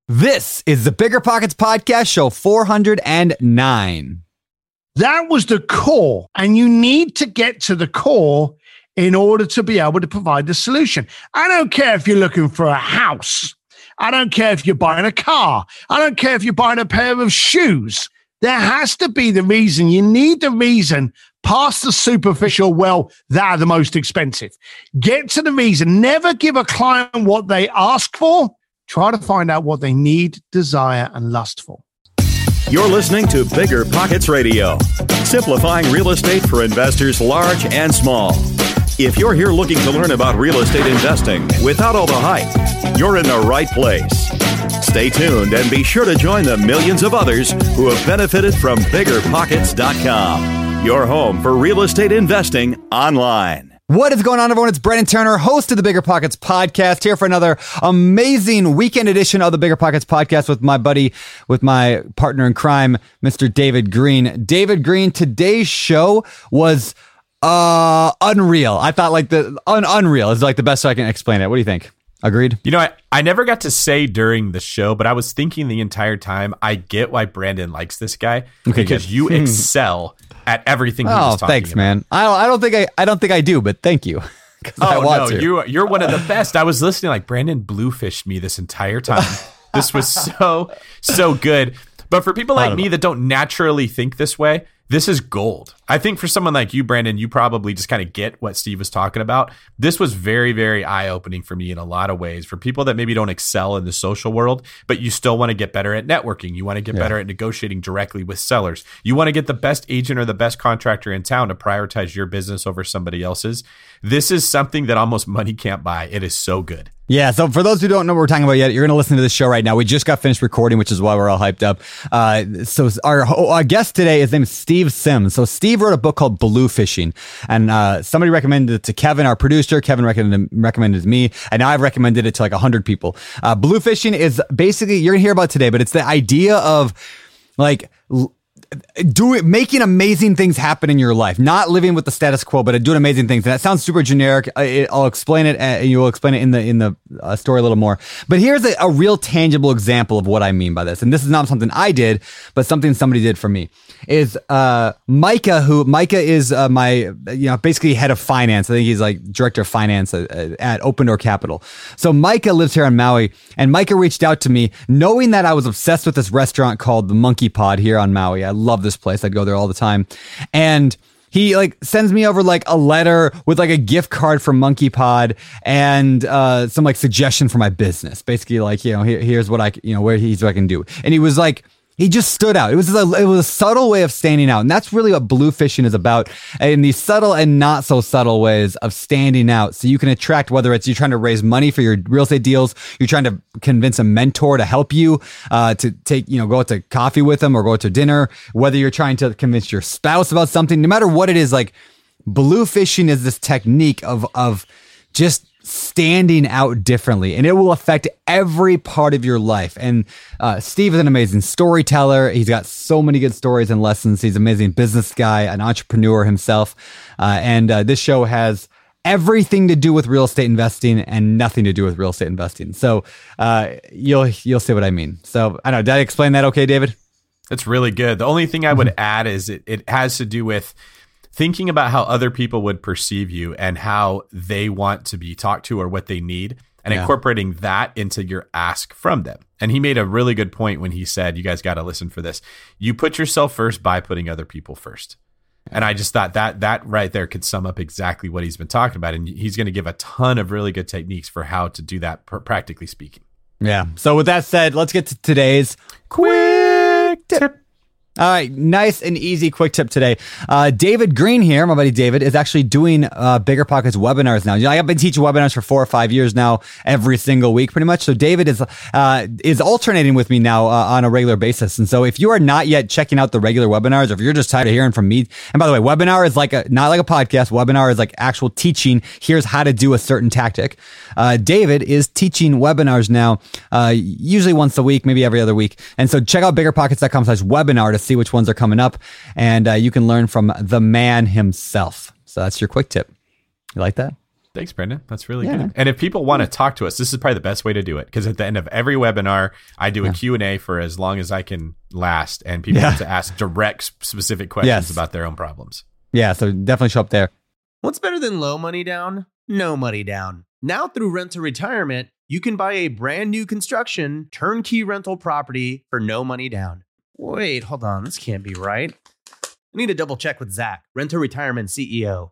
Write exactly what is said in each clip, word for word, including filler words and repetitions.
This is the Bigger Pockets Podcast, show four hundred nine. That was the core, and you need to get to the core in order to be able to provide the solution. I don't care if you're looking for a house. I don't care if you're buying a car. I don't care if you're buying a pair of shoes. There has to be the reason. You need the reason past the superficial, well, they're the most expensive. Get to the reason. Never give a client what they ask for. Try to find out what they need, desire, and lust for. You're listening to Bigger Pockets Radio, simplifying real estate for investors large and small. If you're here looking to learn about real estate investing without all the hype, you're in the right place. Stay tuned and be sure to join the millions of others who have benefited from bigger pockets dot com, your home for real estate investing online. What is going on, everyone? It's Brandon Turner, host of the Bigger Pockets Podcast, here for another amazing weekend edition of the Bigger Pockets Podcast with my buddy, with my partner in crime, Mister David Green. David Green, today's show was uh, unreal. I thought like the un- unreal is like the best way I can explain it. What do you think? Agreed? You know, I, I never got to say during the show, but I was thinking the entire time, I get why Brandon likes this guy, okay, because good. you excel at everything he oh, was talking thanks, about. man. I don't, I don't think I, I don't think I do, but thank you. Oh, I want no, to. you, you're one of the best. I was listening like Brandon bluefished me this entire time. This was so, so good. But for people like me know. that don't naturally think this way, this is gold. I think for someone like you, Brandon, you probably just kind of get what Steve was talking about. This was very, very eye-opening for me in a lot of ways. For people that maybe don't excel in the social world, but you still want to get better at networking. You want to get yeah. better at negotiating directly with sellers. You want to get the best agent or the best contractor in town to prioritize your business over somebody else's. This is something that almost money can't buy. It is so good. Yeah, so for those who don't know what we're talking about yet, you're going to listen to this show right now. We just got finished recording, which is why we're all hyped up. Uh, so our, our guest today, his name is Steve Sims. So Steve wrote a book called Bluefishing, and uh, somebody recommended it to Kevin, our producer. Kevin recommended, recommended it to me, and now I've recommended it to like one hundred people. Uh, Bluefishing is basically, you're going to hear about it today, but it's the idea of like... L- doing making amazing things happen in your life, not living with the status quo, but doing amazing things. And that sounds super generic. I, I'll explain it, and you will explain it in the in the uh, story a little more. But here's a, a real tangible example of what I mean by this. And this is not something I did, but something somebody did for me. Is uh, Micah, who Micah is uh, my you know basically head of finance. I think he's like director of finance at, at Open Door Capital. So Micah lives here in Maui, and Micah reached out to me knowing that I was obsessed with this restaurant called the Monkey Pod here on Maui. I love this place. I'd go there all the time. And he like sends me over like a letter with like a gift card from Monkey Pod and uh, some like suggestion for my business. Basically like, you know, here, here's what I, you know, where he's what I can do. And he was like, he just stood out. It was a, it was a subtle way of standing out. And that's really what bluefishing is about, in these subtle and not so subtle ways of standing out. So you can attract, whether it's you're trying to raise money for your real estate deals, you're trying to convince a mentor to help you, uh, to take, you know, go out to coffee with them or go out to dinner, whether you're trying to convince your spouse about something, no matter what it is, like bluefishing is this technique of, of just standing out differently, and it will affect every part of your life. And uh, Steve is an amazing storyteller. He's got so many good stories and lessons. He's an amazing business guy, an entrepreneur himself. Uh, and uh, this show has everything to do with real estate investing and nothing to do with real estate investing. So uh, you'll you'll see what I mean. So I don't know. Did I explain that okay, David? It's really good. The only thing I would add is it, it has to do with thinking about how other people would perceive you and how they want to be talked to or what they need, and yeah. incorporating that into your ask from them. And he made a really good point when he said, you guys got to listen for this. You put yourself first by putting other people first. And I just thought that that right there could sum up exactly what he's been talking about. And he's going to give a ton of really good techniques for how to do that, pr- practically speaking. Yeah. So with that said, let's get to today's quick tip. All right, nice and easy quick tip today. Uh, David Green here, my buddy David, is actually doing uh, Bigger Pockets webinars now. You know, I've been teaching webinars for four or five years now, every single week pretty much. So David is uh, is alternating with me now uh, on a regular basis. And so if you are not yet checking out the regular webinars, or if you're just tired of hearing from me, and by the way, webinar is like a not like a podcast. Webinar is like actual teaching. Here's how to do a certain tactic. Uh, David is teaching webinars now, uh, usually once a week, maybe every other week. And so check out biggerpockets dot com slash webinar to see which ones are coming up, and uh, you can learn from the man himself. So that's your quick tip. You like that? Thanks, Brendan. That's really Yeah. good. And if people want to talk to us, this is probably the best way to do it, because at the end of every webinar, I do a Yeah. Q and A for as long as I can last, and people Yeah. get to ask direct, specific questions Yes. about their own problems. Yeah, so definitely show up there. What's better than low money down? No money down. Now through Rent to Retirement, you can buy a brand new construction turnkey rental property for no money down. Wait, hold on. This can't be right. I need to double check with Zach, Rent to Retirement C E O.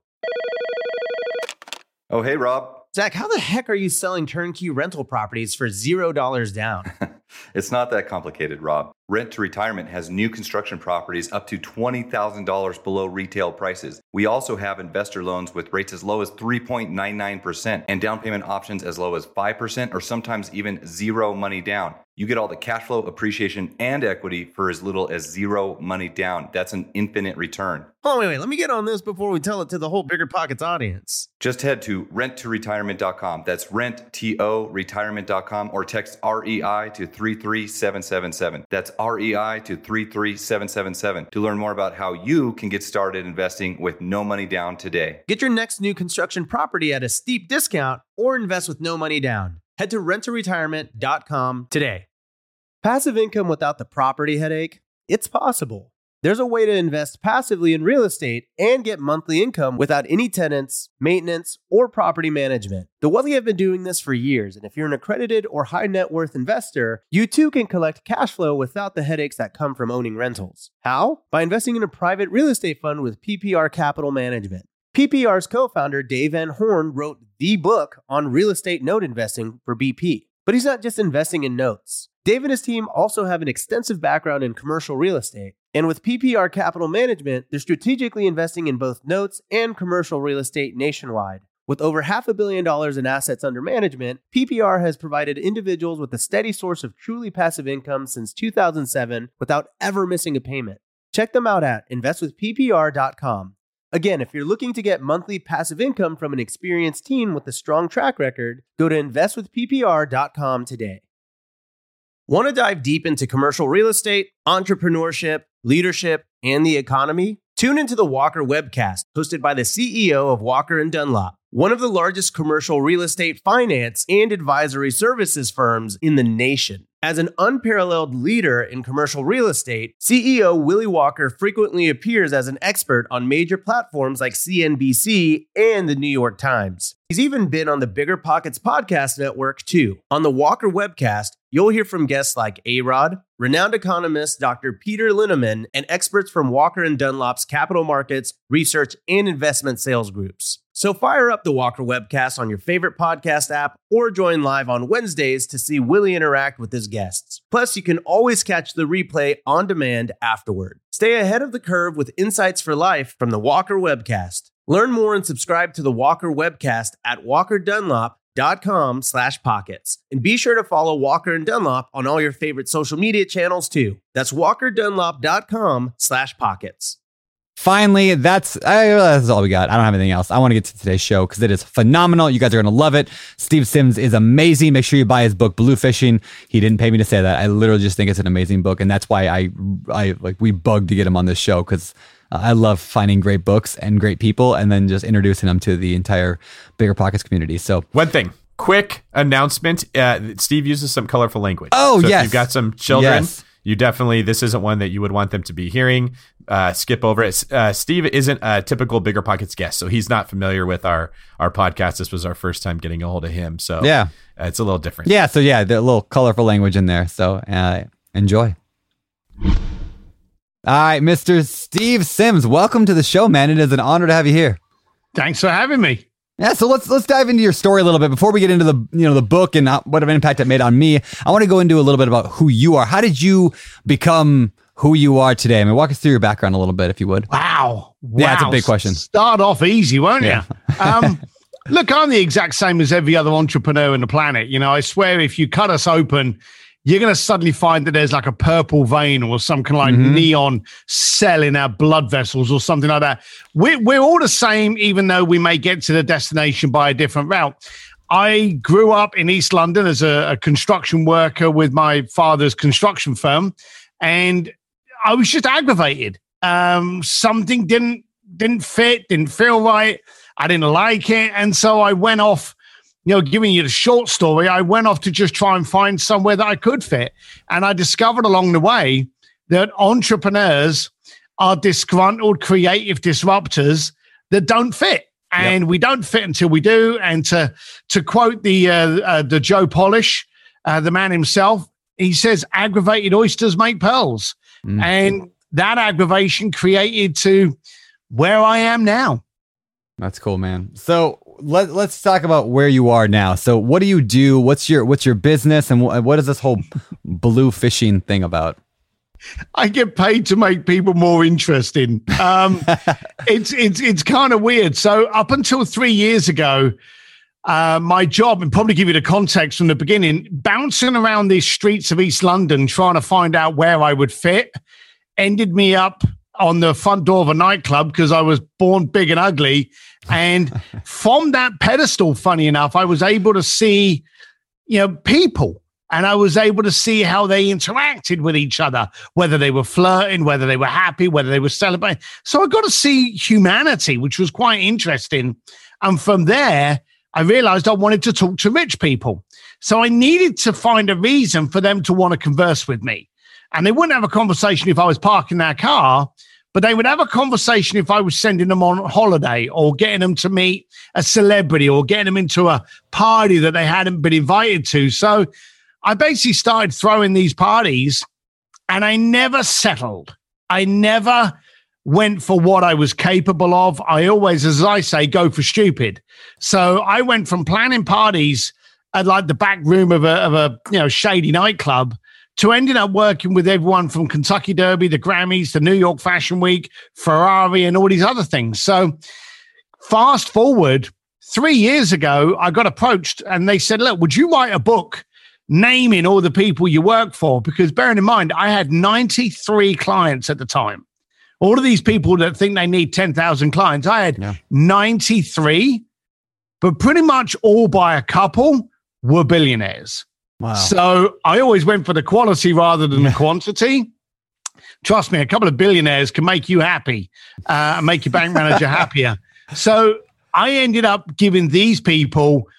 Oh, hey, Rob. Zach, how the heck are you selling turnkey rental properties for zero dollars down? It's not that complicated, Rob. Rent to Retirement has new construction properties up to twenty thousand dollars below retail prices. We also have investor loans with rates as low as three point nine nine percent and down payment options as low as five percent or sometimes even zero money down. You get all the cash flow, appreciation, and equity for as little as zero money down. That's an infinite return. Oh, wait, wait. Let me get on this before we tell it to the whole Bigger Pockets audience. Just head to rent to retirement dot com. That's rent to retirement dot com or text R E I to three three seven seven seven. That's R E I to three three seven seven seven to learn more about how you can get started investing with no money down today. Get your next new construction property at a steep discount or invest with no money down. Head to rent to retirement dot com today. Passive income without the property headache? It's possible. There's a way to invest passively in real estate and get monthly income without any tenants, maintenance, or property management. The Wealthy have been doing this for years, and if you're an accredited or high net worth investor, you too can collect cash flow without the headaches that come from owning rentals. How? By investing in a private real estate fund with P P R Capital Management. P P R's co-founder Dave Van Horn wrote the book on real estate note investing for B P. But he's not just investing in notes. Dave and his team also have an extensive background in commercial real estate. And with P P R Capital Management, they're strategically investing in both notes and commercial real estate nationwide. With over half a billion dollars in assets under management, P P R has provided individuals with a steady source of truly passive income since two thousand seven without ever missing a payment. Check them out at invest with P P R dot com. Again, if you're looking to get monthly passive income from an experienced team with a strong track record, go to invest with P P R dot com today. Want to dive deep into commercial real estate, entrepreneurship, leadership, and the economy? Tune into the Walker Webcast, hosted by the C E O of Walker and Dunlop, one of the largest commercial real estate finance and advisory services firms in the nation. As an unparalleled leader in commercial real estate, C E O Willie Walker frequently appears as an expert on major platforms like C N B C and the New York Times. He's even been on the Bigger Pockets podcast network too. On the Walker Webcast, you'll hear from guests like A-Rod, renowned economist Doctor Peter Linneman, and experts from Walker and Dunlop's capital markets, research, and investment sales groups. So fire up the Walker Webcast on your favorite podcast app or join live on Wednesdays to see Willie interact with his guests. Plus, you can always catch the replay on demand afterward. Stay ahead of the curve with insights for life from the Walker Webcast. Learn more and subscribe to the Walker Webcast at walker dunlop dot com slash pockets. And be sure to follow Walker and Dunlop on all your favorite social media channels too. That's walker dunlop dot com slash pockets. Finally, that's, I, that's all we got. I don't have anything else. I want to get to today's show because it is phenomenal. You guys are going to love it. Steve Sims is amazing. Make sure you buy his book, Blue Fishing. He didn't pay me to say that. I literally just think it's an amazing book. And that's why I, I like, we bugged to get him on this show because uh, I love finding great books and great people and then just introducing them to the entire Bigger Pockets community. So One thing, quick announcement. Uh, Steve uses some colorful language. Oh, so yes. If you've got some children, Yes. you definitely, this isn't one that you would want them to be hearing. Uh, skip over it. Uh, Steve isn't a typical Bigger Pockets guest, so he's not familiar with our, our podcast. This was our first time getting a hold of him. So yeah, uh, it's a little different. yeah. So yeah, the little colorful language in there. So uh, enjoy. All right, Mister Steve Sims, welcome to the show, man. It is an honor to have you here. Thanks for having me. Yeah, so let's let's dive into your story a little bit before we get into the you know the book and how, what of an impact it made on me. I want to go into a little bit about who you are. How did you become who you are today? I mean, walk us through your background a little bit, if you would. Wow. wow. Yeah, it's a big question. Start off easy, won't Yeah. you? Um, look, I'm the exact same as every other entrepreneur on the planet. You know, I swear if you cut us open, you're going to suddenly find that there's like a purple vein or some kind of like Mhm. neon cell in our blood vessels or something like that. We're, we're all the same, even though we may get to the destination by a different route. I grew up in East London as a, a construction worker with my father's construction firm, and I was just aggravated. Um, something didn't didn't fit, didn't feel right. I didn't like it. And so I went off, you know, giving you the short story, I went off to just try and find somewhere that I could fit. And I discovered along the way that entrepreneurs are disgruntled creative disruptors that don't fit. And yep. we don't fit until we do. And to to quote the uh, uh, the Joe Polish, uh, the man himself, he says, aggravated oysters make pearls. Mm. And that aggravation created to where I am now. That's cool, man. So let, let's talk about where you are now. So what do you do? What's your what's your business? And wh- what is this whole blue fishing thing about? I get paid to make people more interesting. Um, it's it's it's kind of weird. So up until three years ago, uh, my job, and probably give you the context from the beginning, bouncing around these streets of East London trying to find out where I would fit, ended me up on the front door of a nightclub because I was born big and ugly. And from that pedestal, funny enough, I was able to see, you know, people. And I was able to see how they interacted with each other, whether they were flirting, whether they were happy, whether they were celebrating. So I got to see humanity, which was quite interesting. And from there, I realized I wanted to talk to rich people. So I needed to find a reason for them to want to converse with me. And they wouldn't have a conversation if I was parking their car, but they would have a conversation if I was sending them on holiday or getting them to meet a celebrity or getting them into a party that they hadn't been invited to. So I basically started throwing these parties and I never settled. I never went for what I was capable of. I always, as I say, go for stupid. So I went from planning parties at like the back room of a, of a you know shady nightclub to ending up working with everyone from Kentucky Derby, the Grammys, the New York Fashion Week, Ferrari, and all these other things. So fast forward, three years ago, I got approached and they said, look, would you write a book naming all the people you work for? Because bearing in mind, I had ninety-three clients at the time. All of these people that think they need ten thousand clients, I had yeah. ninety-three, but pretty much all by a couple were billionaires. Wow. So I always went for the quality rather than the quantity. Trust me, a couple of billionaires can make you happy, uh, and make your bank manager happier. So I ended up giving these people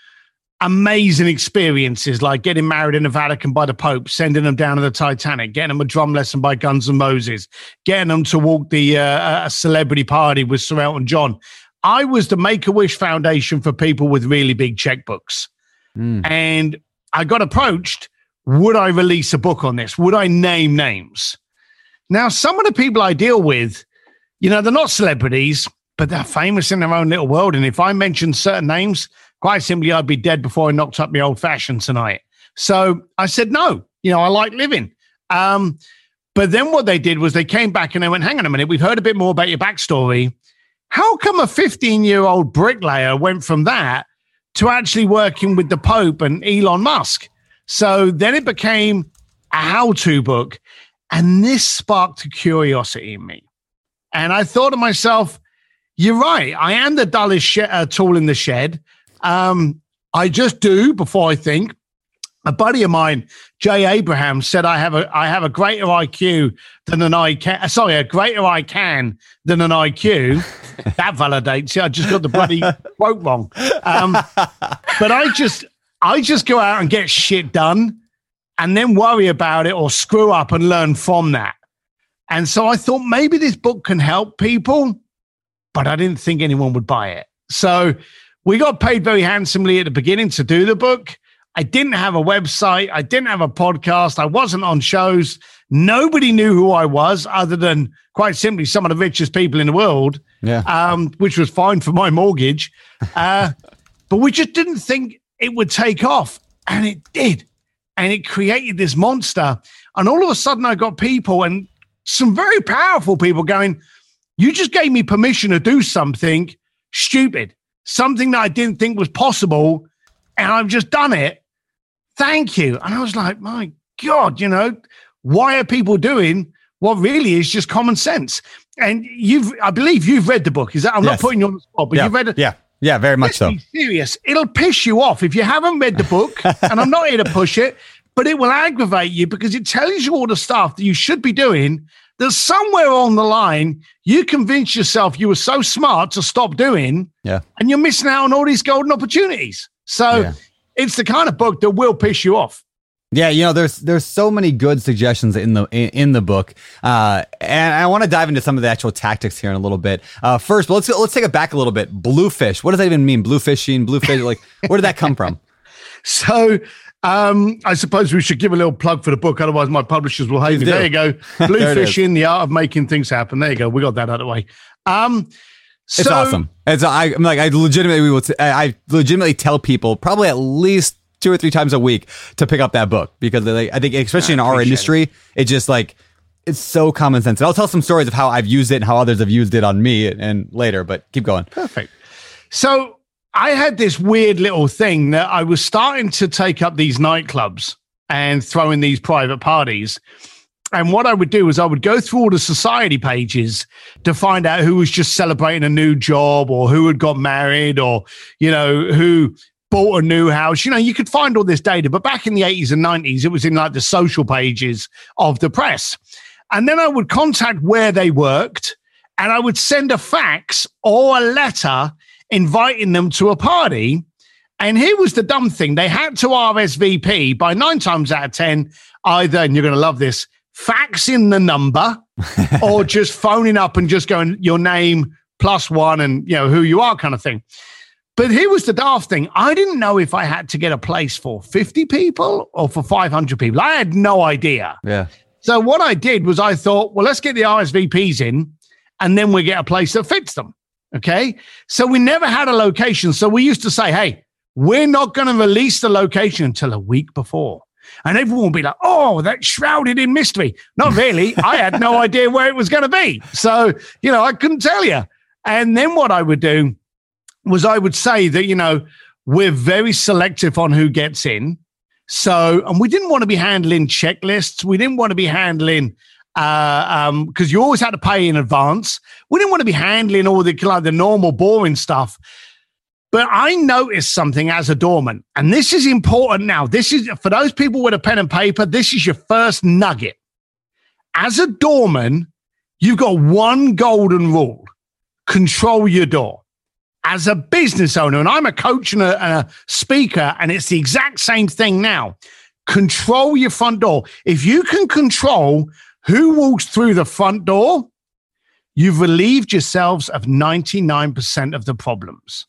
amazing experiences, like getting married in the Vatican by the Pope, sending them down to the Titanic, getting them a drum lesson by Guns N' Moses, getting them to walk the uh, a celebrity party with Sir Elton John. I was the Make-A-Wish Foundation for people with really big checkbooks. Mm. And I got approached, would I release a book on this? Would I name names? Now, some of the people I deal with, you know, they're not celebrities, but they're famous in their own little world. And if I mention certain names, quite simply, I'd be dead before I knocked up my old fashioned tonight. So I said, no, you know, I like living. Um, but then what they did was they came back and they went, hang on a minute, we've heard a bit more about your backstory. How come a fifteen-year-old bricklayer went from that to actually working with the Pope and Elon Musk? So then it became a how-to book. And this sparked a curiosity in me. And I thought to myself, you're right. I am the dullest sh- uh, tool in the shed. Um, I just do before I think. A buddy of mine, Jay Abraham, said I have a I have a greater I Q than an I can. Sorry, a greater I can than an I Q. That validates it. I just got the bloody quote wrong. Um, but I just I just go out and get shit done, and then worry about it or screw up and learn from that. And so I thought maybe this book can help people, but I didn't think anyone would buy it. So we got paid very handsomely at the beginning to do the book. I didn't have a website. I didn't have a podcast. I wasn't on shows. Nobody knew who I was other than quite simply some of the richest people in the world, yeah. um, which was fine for my mortgage. Uh, but we just didn't think it would take off. And it did. And it created this monster. And all of a sudden I got people, and some very powerful people, going, you just gave me permission to do something stupid, something that I didn't think was possible, and I've just done it. Thank you. And I was like, my God, you know, why are people doing what really is just common sense? And you've, I believe you've read the book. Is that, I'm yes. not putting you on the spot, but yeah. you've read it. Yeah. Yeah, very much so. Be serious. It'll piss you off if you haven't read the book, and I'm not here to push it, but it will aggravate you because it tells you all the stuff that you should be doing that somewhere on the line, you convinced yourself you were so smart to stop doing, yeah, and you're missing out on all these golden opportunities. So yeah. it's the kind of book that will piss you off. Yeah, you know, there's there's so many good suggestions in the in, in the book, uh, and I want to dive into some of the actual tactics here in a little bit. Uh, first, but let's let's take it back a little bit. Bluefish, what does that even mean? Bluefishing, bluefish, like where did that come from? So um, I suppose we should give a little plug for the book, otherwise my publishers will hate me. do. There you go, Bluefishing, the art of making things happen. There you go, we got that out of the way. Um, It's so, awesome. It's I, I'm like I legitimately we will t- I, I legitimately tell people probably at least two or three times a week to pick up that book because like, I think especially in our industry, it. it just like it's so common sense. And I'll tell some stories of how I've used it and how others have used it on me and, and later. But keep going. Perfect. So I had this weird little thing that I was starting to take up these nightclubs and throw in these private parties. And what I would do is I would go through all the society pages to find out who was just celebrating a new job or who had got married or, you know, who bought a new house. You know, you could find all this data. But back in the eighties and nineties, it was in like the social pages of the press. And then I would contact where they worked and I would send a fax or a letter inviting them to a party. And here was the dumb thing. They had to R S V P by nine times out of ten, either, and you're going to love this, faxing the number or just phoning up and just going your name plus one and, you know, who you are kind of thing. But here was the daft thing. I didn't know if I had to get a place for fifty people or for five hundred people. I had no idea. Yeah. So what I did was I thought, well, let's get the R S V Ps in and then we get a place that fits them. Okay. So we never had a location. So we used to say, hey, we're not going to release the location until a week before. And everyone would be like, oh, that's shrouded in mystery. Not really. I had no idea where it was going to be. So, you know, I couldn't tell you. And then what I would do was I would say that, you know, we're very selective on who gets in. So, and we didn't want to be handling checklists. We didn't want to be handling, uh, um, because you always had to pay in advance. We didn't want to be handling all the, like, the normal boring stuff. But I noticed something as a doorman, and this is important now. This is for those people with a pen and paper. This is your first nugget. As a doorman, you've got one golden rule: control your door. As a business owner, and I'm a coach and a, and a speaker, and it's the exact same thing now. Control your front door. If you can control who walks through the front door, you've relieved yourselves of ninety-nine percent of the problems.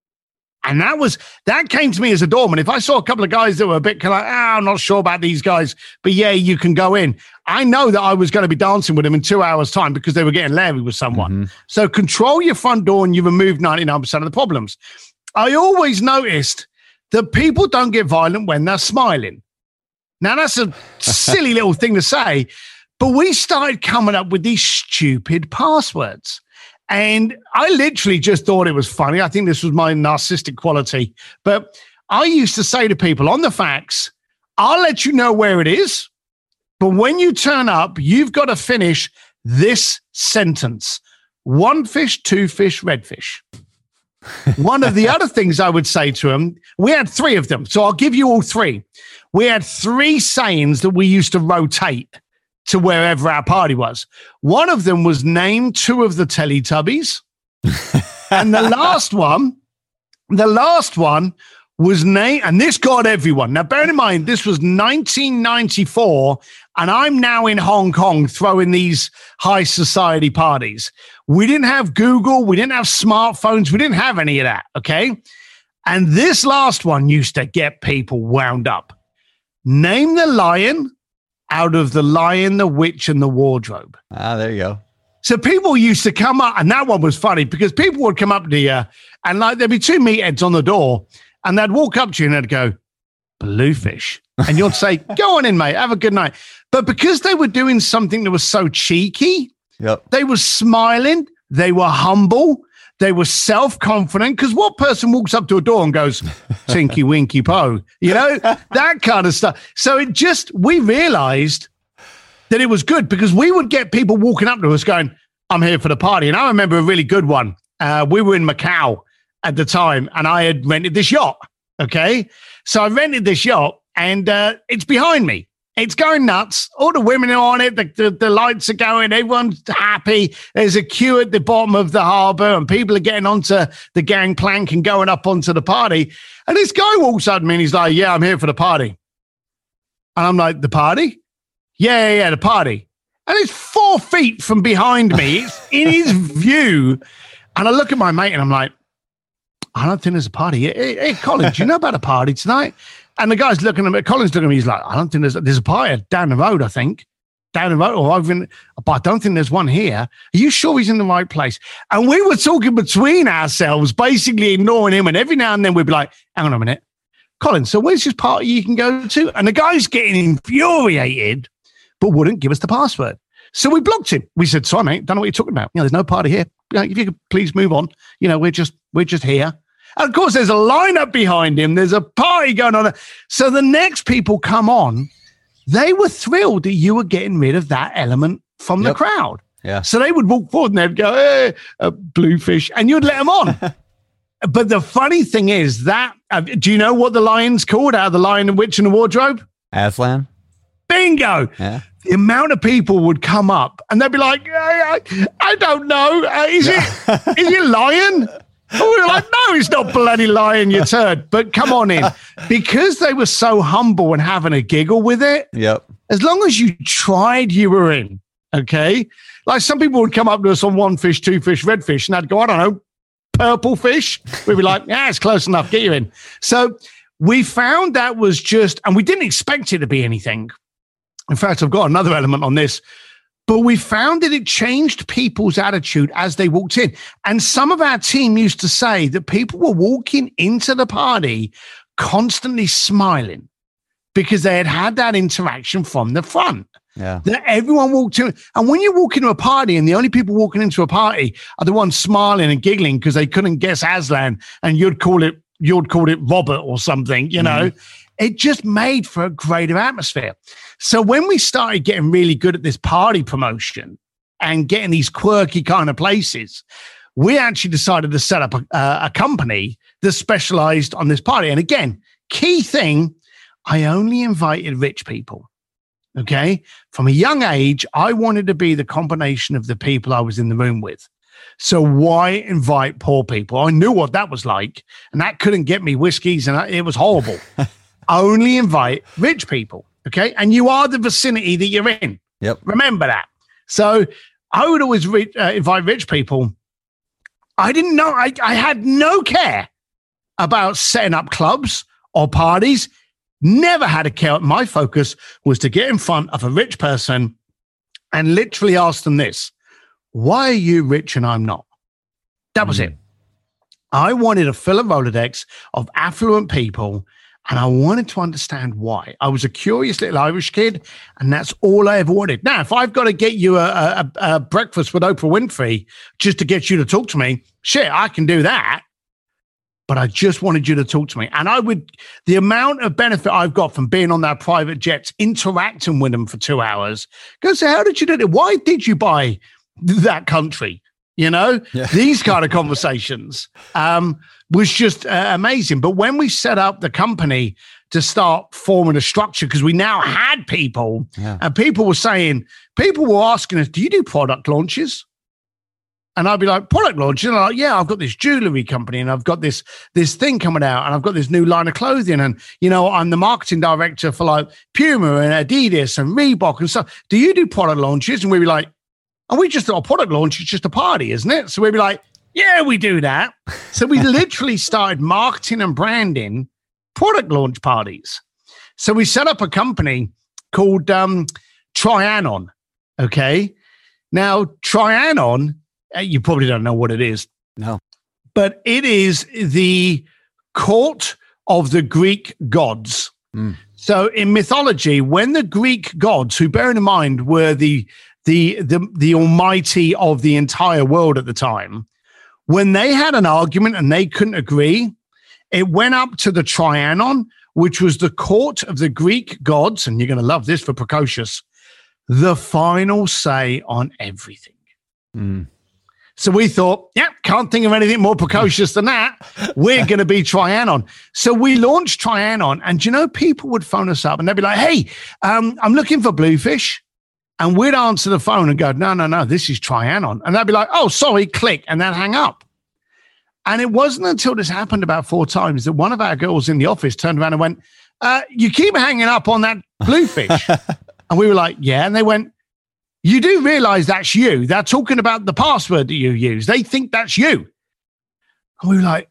And that was, that came to me as a doorman. If I saw a couple of guys that were a bit kind of like, ah, I'm not sure about these guys, but yeah, you can go in. I know that I was going to be dancing with them in two hours time because they were getting leery with someone. Mm-hmm. So control your front door and you remove ninety-nine percent of the problems. I always noticed that people don't get violent when they're smiling. Now that's a silly little thing to say, but we started coming up with these stupid passwords. And I literally just thought it was funny. I think this was my narcissistic quality. But I used to say to people on the fax, I'll let you know where it is. But when you turn up, you've got to finish this sentence. One fish, two fish, red fish. One of the other things I would say to them, we had three of them. So I'll give you all three. We had three sayings that we used to rotate to wherever our party was. One of them was name two of the Teletubbies. And the last one, the last one was name, and this got everyone. Now, bear in mind, this was nineteen ninety-four, and I'm now in Hong Kong throwing these high society parties. We didn't have Google. We didn't have smartphones. We didn't have any of that, okay? And this last one used to get people wound up. Name the lion out of The Lion, the Witch, and the Wardrobe. Ah, there you go. So people used to come up, and that one was funny because people would come up to you, and like there'd be two meatheads on the door, and they'd walk up to you and they'd go, Bluefish. And you'd say, go on in, mate, have a good night. But because they were doing something that was so cheeky, yep. They were smiling, they were humble, they were self-confident, because what person walks up to a door and goes, Tinky Winky Po? You know, that kind of stuff. So it just, we realized that it was good because we would get people walking up to us going, I'm here for the party. And I remember a really good one. Uh, we were in Macau at the time, and I had rented this yacht, okay? So I rented this yacht, and uh, it's behind me. It's going nuts. All the women are on it. The, the, the lights are going. Everyone's happy. There's a queue at the bottom of the harbour and people are getting onto the gangplank and going up onto the party. And this guy walks up to me and he's like, yeah, I'm here for the party. And I'm like, the party? Yeah, yeah, yeah, the party. And it's four feet from behind me. It's in his view. And I look at my mate and I'm like, I don't think there's a party. Hey, hey Colin, do you know about a party tonight? And the guy's looking at me, Colin's looking at me, he's like, I don't think there's, there's a party down the road, I think. Down the road, or over in, but I don't think there's one here. Are you sure he's in the right place? And we were talking between ourselves, basically ignoring him. And every now and then we'd be like, hang on a minute. Colin, so where's this party you can go to? And the guy's getting infuriated, but wouldn't give us the password. So we blocked him. We said, sorry, mate, don't know what you're talking about. You know, there's no party here. You know, if you could please move on. You know, we're just, we're just here. And of course, there's a lineup behind him. There's a party going on. So the next people come on. They were thrilled that you were getting rid of that element from yep. the crowd. Yeah. So they would walk forward and they'd go, hey, a bluefish, and you'd let them on. But the funny thing is that, uh, do you know what the lion's called out of The Lion, the Witch, and the Wardrobe? Aslan. Bingo. Yeah. The amount of people would come up and they'd be like, I, I, I don't know. Uh, is it is it lion? And we were like, no, it's not bloody lion, you turd. But come on in. Because they were so humble and having a giggle with it, yep. as long as you tried, you were in, okay? Like some people would come up to us on one fish, two fish, red fish, and they'd go, I don't know, purple fish. We'd be like, yeah, it's close enough, get you in. So we found that was just, and we didn't expect it to be anything. In fact, I've got another element on this. But we found that it changed people's attitude as they walked in. And some of our team used to say that people were walking into the party constantly smiling because they had had that interaction from the front. Yeah. That everyone walked in. And when you walk into a party and the only people walking into a party are the ones smiling and giggling because they couldn't guess Aslan and you'd call it, you'd call it Robert or something, you know, mm. it just made for a greater atmosphere. So when we started getting really good at this party promotion and getting these quirky kind of places, we actually decided to set up a, uh, a company that specialized on this party. And again, key thing, I only invited rich people. Okay. From a young age, I wanted to be the combination of the people I was in the room with. So why invite poor people? I knew what that was like, and that couldn't get me whiskeys, and it was horrible. Only invite rich people. Okay. And you are the vicinity that you're in. Yep. Remember that. So I would always re- uh, invite rich people. I didn't know. I, I had no care about setting up clubs or parties. Never had a care. My focus was to get in front of a rich person and literally ask them this: why are you rich and I'm not? That was mm. it. I wanted to fill a Rolodex of affluent people, and I wanted to understand why. I was a curious little Irish kid, and that's all I ever wanted. Now, if I've got to get you a, a, a breakfast with Oprah Winfrey just to get you to talk to me, shit, I can do that. But I just wanted you to talk to me. And I would, the amount of benefit I've got from being on their private jets, interacting with them for two hours, go say, how did you do it? Why did you buy that country? You know, yeah. These kind of conversations um, was just uh, amazing. But when we set up the company to start forming a structure, because we now had people yeah. and people were saying, people were asking us, do you do product launches? And I'd be like, product launches? And I'm like, yeah, I've got this jewelry company and I've got this this thing coming out and I've got this new line of clothing. And, you know, I'm the marketing director for like Puma and Adidas and Reebok and stuff. Do you do product launches? And we'd be like, and we just thought a product launch is just a party, isn't it? So we'd be like, yeah, we do that. So we literally started marketing and branding product launch parties. So we set up a company called um, Trianon. Okay. Now, Trianon, you probably don't know what it is. No. But it is the court of the Greek gods. Mm. So in mythology, when the Greek gods, who bearing in mind were the The, the the almighty of the entire world at the time, when they had an argument and they couldn't agree, it went up to the Trianon, which was the court of the Greek gods, and you're going to love this for precocious, the final say on everything. Mm. So we thought, yeah, can't think of anything more precocious than that. We're going to be Trianon. So we launched Trianon, and you know, people would phone us up and they'd be like, hey, um, I'm looking for Bluefish. And we'd answer the phone and go, no, no, no, this is Trianon. And they'd be like, oh, sorry, click, and then hang up. And it wasn't until this happened about four times that one of our girls in the office turned around and went, uh, you keep hanging up on that Bluefish. And we were like, yeah. And they went, you do realize that's you. They're talking about the password that you use. They think that's you. And we were like,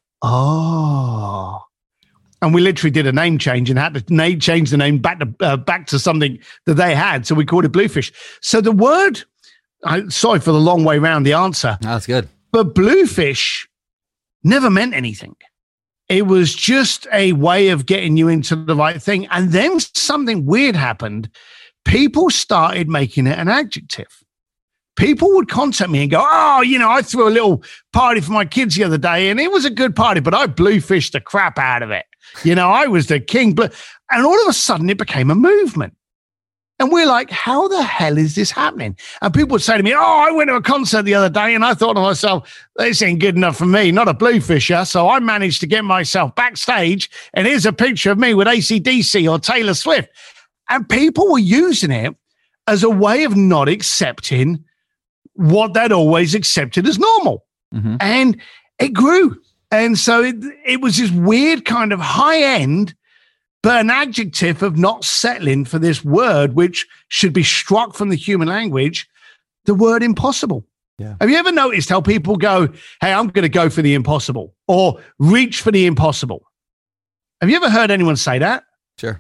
oh. And we literally did a name change and had to name, change the name back to uh, back to something that they had. So we called it Bluefish. So the word, I, sorry for the long way around the answer. No, that's good. But Bluefish never meant anything. It was just a way of getting you into the right thing. And then something weird happened. People started making it an adjective. People would contact me and go, oh, you know, I threw a little party for my kids the other day and it was a good party, but I bluefished the crap out of it. You know, I was the king. Blue. And all of a sudden it became a movement. And we're like, how the hell is this happening? And people would say to me, oh, I went to a concert the other day and I thought to myself, this ain't good enough for me, not a bluefisher. So I managed to get myself backstage and here's a picture of me with A C D C or Taylor Swift. And people were using it as a way of not accepting what they'd always accepted as normal. Mm-hmm. And it grew. And so it, it was this weird kind of high end, but an adjective of not settling for this word, which should be struck from the human language, the word impossible. Yeah. Have you ever noticed how people go, hey, I'm going to go for the impossible or reach for the impossible? Have you ever heard anyone say that? Sure.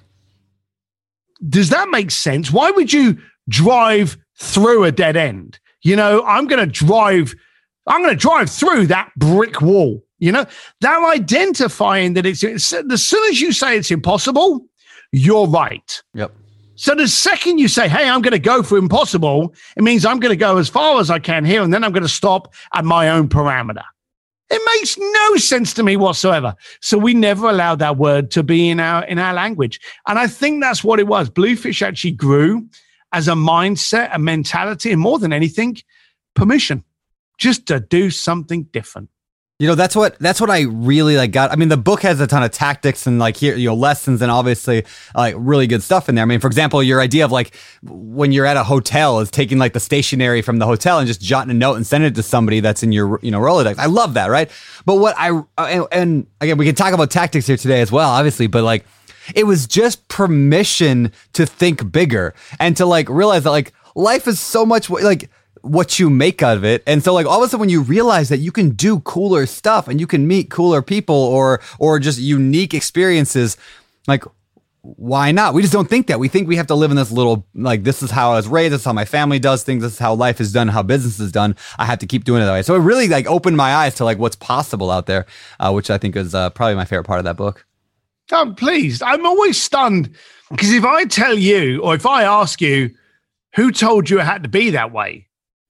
Does that make sense? Why would you drive through a dead end? You know, I'm going to drive, I'm going to drive through that brick wall. You know, that identifying that it's, it's, as soon as you say it's impossible, you're right. Yep. So the second you say, hey, I'm going to go for impossible, it means I'm going to go as far as I can here, and then I'm going to stop at my own parameter. It makes no sense to me whatsoever. So we never allowed that word to be in our in our language. And I think that's what it was. Bluefish actually grew as a mindset, a mentality, and more than anything, permission, just to do something different. You know, that's what that's what I really like got. I mean, the book has a ton of tactics and like here, you know, lessons and obviously like really good stuff in there. I mean, for example, your idea of like when you're at a hotel is taking like the stationery from the hotel and just jotting a note and sending it to somebody that's in your, you know, Rolodex. I love that, right? But what I and, and again, we can talk about tactics here today as well, obviously, but like it was just permission to think bigger and to like realize that like life is so much like what you make out of it. And so like all of a sudden when you realize that you can do cooler stuff and you can meet cooler people or or just unique experiences, like why not? We just don't think that. We think we have to live in this little, like this is how I was raised, this is how my family does things, this is how life is done, how business is done. I have to keep doing it that way. So it really like opened my eyes to like what's possible out there, uh, which I think is uh, probably my favorite part of that book. I'm pleased. I'm always stunned because if I tell you or if I ask you who told you it had to be that way,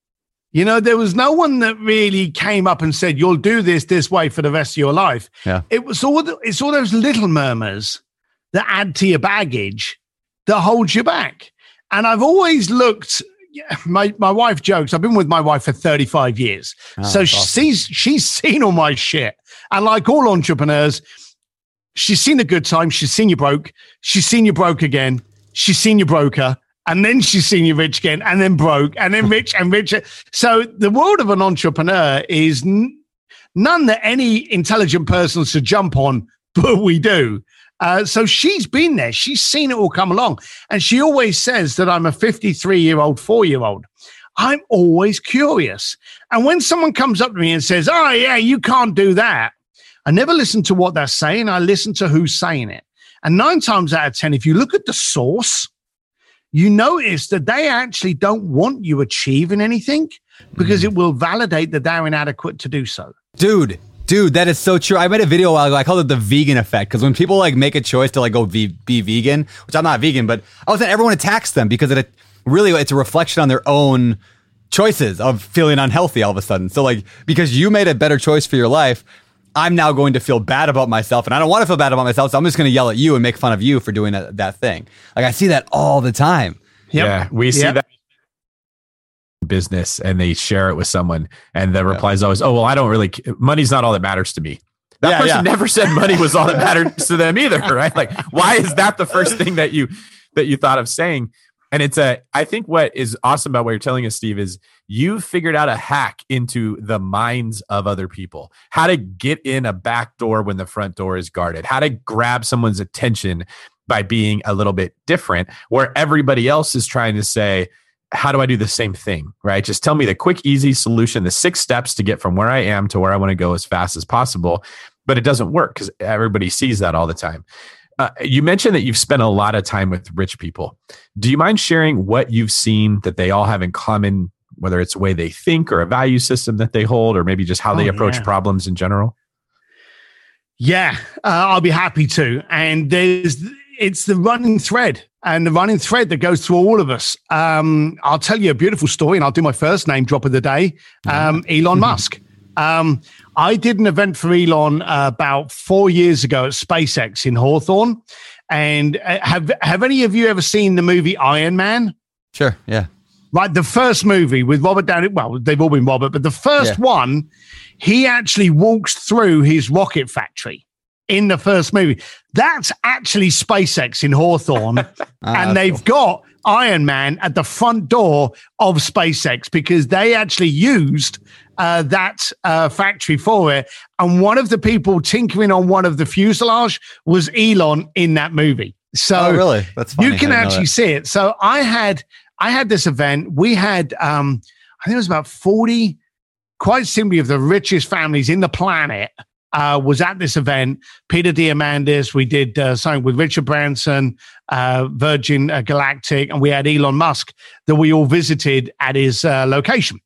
you know, there was no one that really came up and said, you'll do this this way for the rest of your life. Yeah. It was all, the, it's all those little murmurs that add to your baggage that holds you back. And I've always looked, my, my wife jokes, I've been with my wife for thirty-five years. Oh, so awesome. she's, she's seen all my shit. And like all entrepreneurs, she's seen the good times. She's seen you broke. She's seen you broke again. She's seen you broker. And then she's seen you rich again, and then broke, and then rich and richer. So the world of an entrepreneur is n- none that any intelligent person should jump on, but we do. Uh, so she's been there. She's seen it all come along. And she always says that I'm a fifty-three-year-old, four-year-old. I'm always curious. And when someone comes up to me and says, oh, yeah, you can't do that, I never listen to what they're saying. I listen to who's saying it. And nine times out of ten, if you look at the source, you notice that they actually don't want you achieving anything because mm. it will validate that they're inadequate to do so. Dude, dude, that is so true. I made a video a while ago. I called it the vegan effect because when people like make a choice to like go be, be vegan, which I'm not vegan, but all of a sudden everyone attacks them because it really it's a reflection on their own choices of feeling unhealthy all of a sudden. So like because you made a better choice for your life, I'm now going to feel bad about myself, and I don't want to feel bad about myself, so I'm just going to yell at you and make fun of you for doing that, that thing. Like, I see that all the time. Yep. Yeah, we see yep. that business and they share it with someone, and the reply is always, "Oh, well, I don't really. Money's not all that matters to me." That yeah, person yeah. never said money was all that mattered to them either, right? Like, why is that the first thing that you that you thought of saying? And it's a, I think what is awesome about what you're telling us, Steve, is you figured out a hack into the minds of other people, how to get in a back door when the front door is guarded, how to grab someone's attention by being a little bit different, where everybody else is trying to say, how do I do the same thing, right? Just tell me the quick, easy solution, the six steps to get from where I am to where I want to go as fast as possible. But it doesn't work because everybody sees that all the time. Uh, you mentioned that you've spent a lot of time with rich people. Do you mind sharing what you've seen that they all have in common, whether it's the way they think or a value system that they hold, or maybe just how oh, they approach yeah. problems in general? Yeah, uh, I'll be happy to. And there's it's the running thread and the running thread that goes through all of us. Um, I'll tell you a beautiful story, and I'll do my first name drop of the day, um, Elon Musk. Um, I did an event for Elon uh, about four years ago at SpaceX in Hawthorne. And uh, have have any of you ever seen the movie Iron Man? Sure. Yeah. Right. The first movie with Robert Downey. Well, they've all been Robert, but the first Yeah. one, he actually walks through his rocket factory in the first movie. That's actually SpaceX in Hawthorne. Ah, and they've cool. got Iron Man at the front door of SpaceX because they actually used uh, that uh, factory for it. And one of the people tinkering on one of the fuselage was Elon in that movie. So Oh, really? That's funny. you can I didn't know actually that. see it. So I had I had this event. We had um, I think it was about forty, quite simply, of the richest families in the planet. Uh, was at this event. Peter Diamandis. We did uh, something with Richard Branson, uh, Virgin uh, Galactic, and we had Elon Musk that we all visited at his uh, location.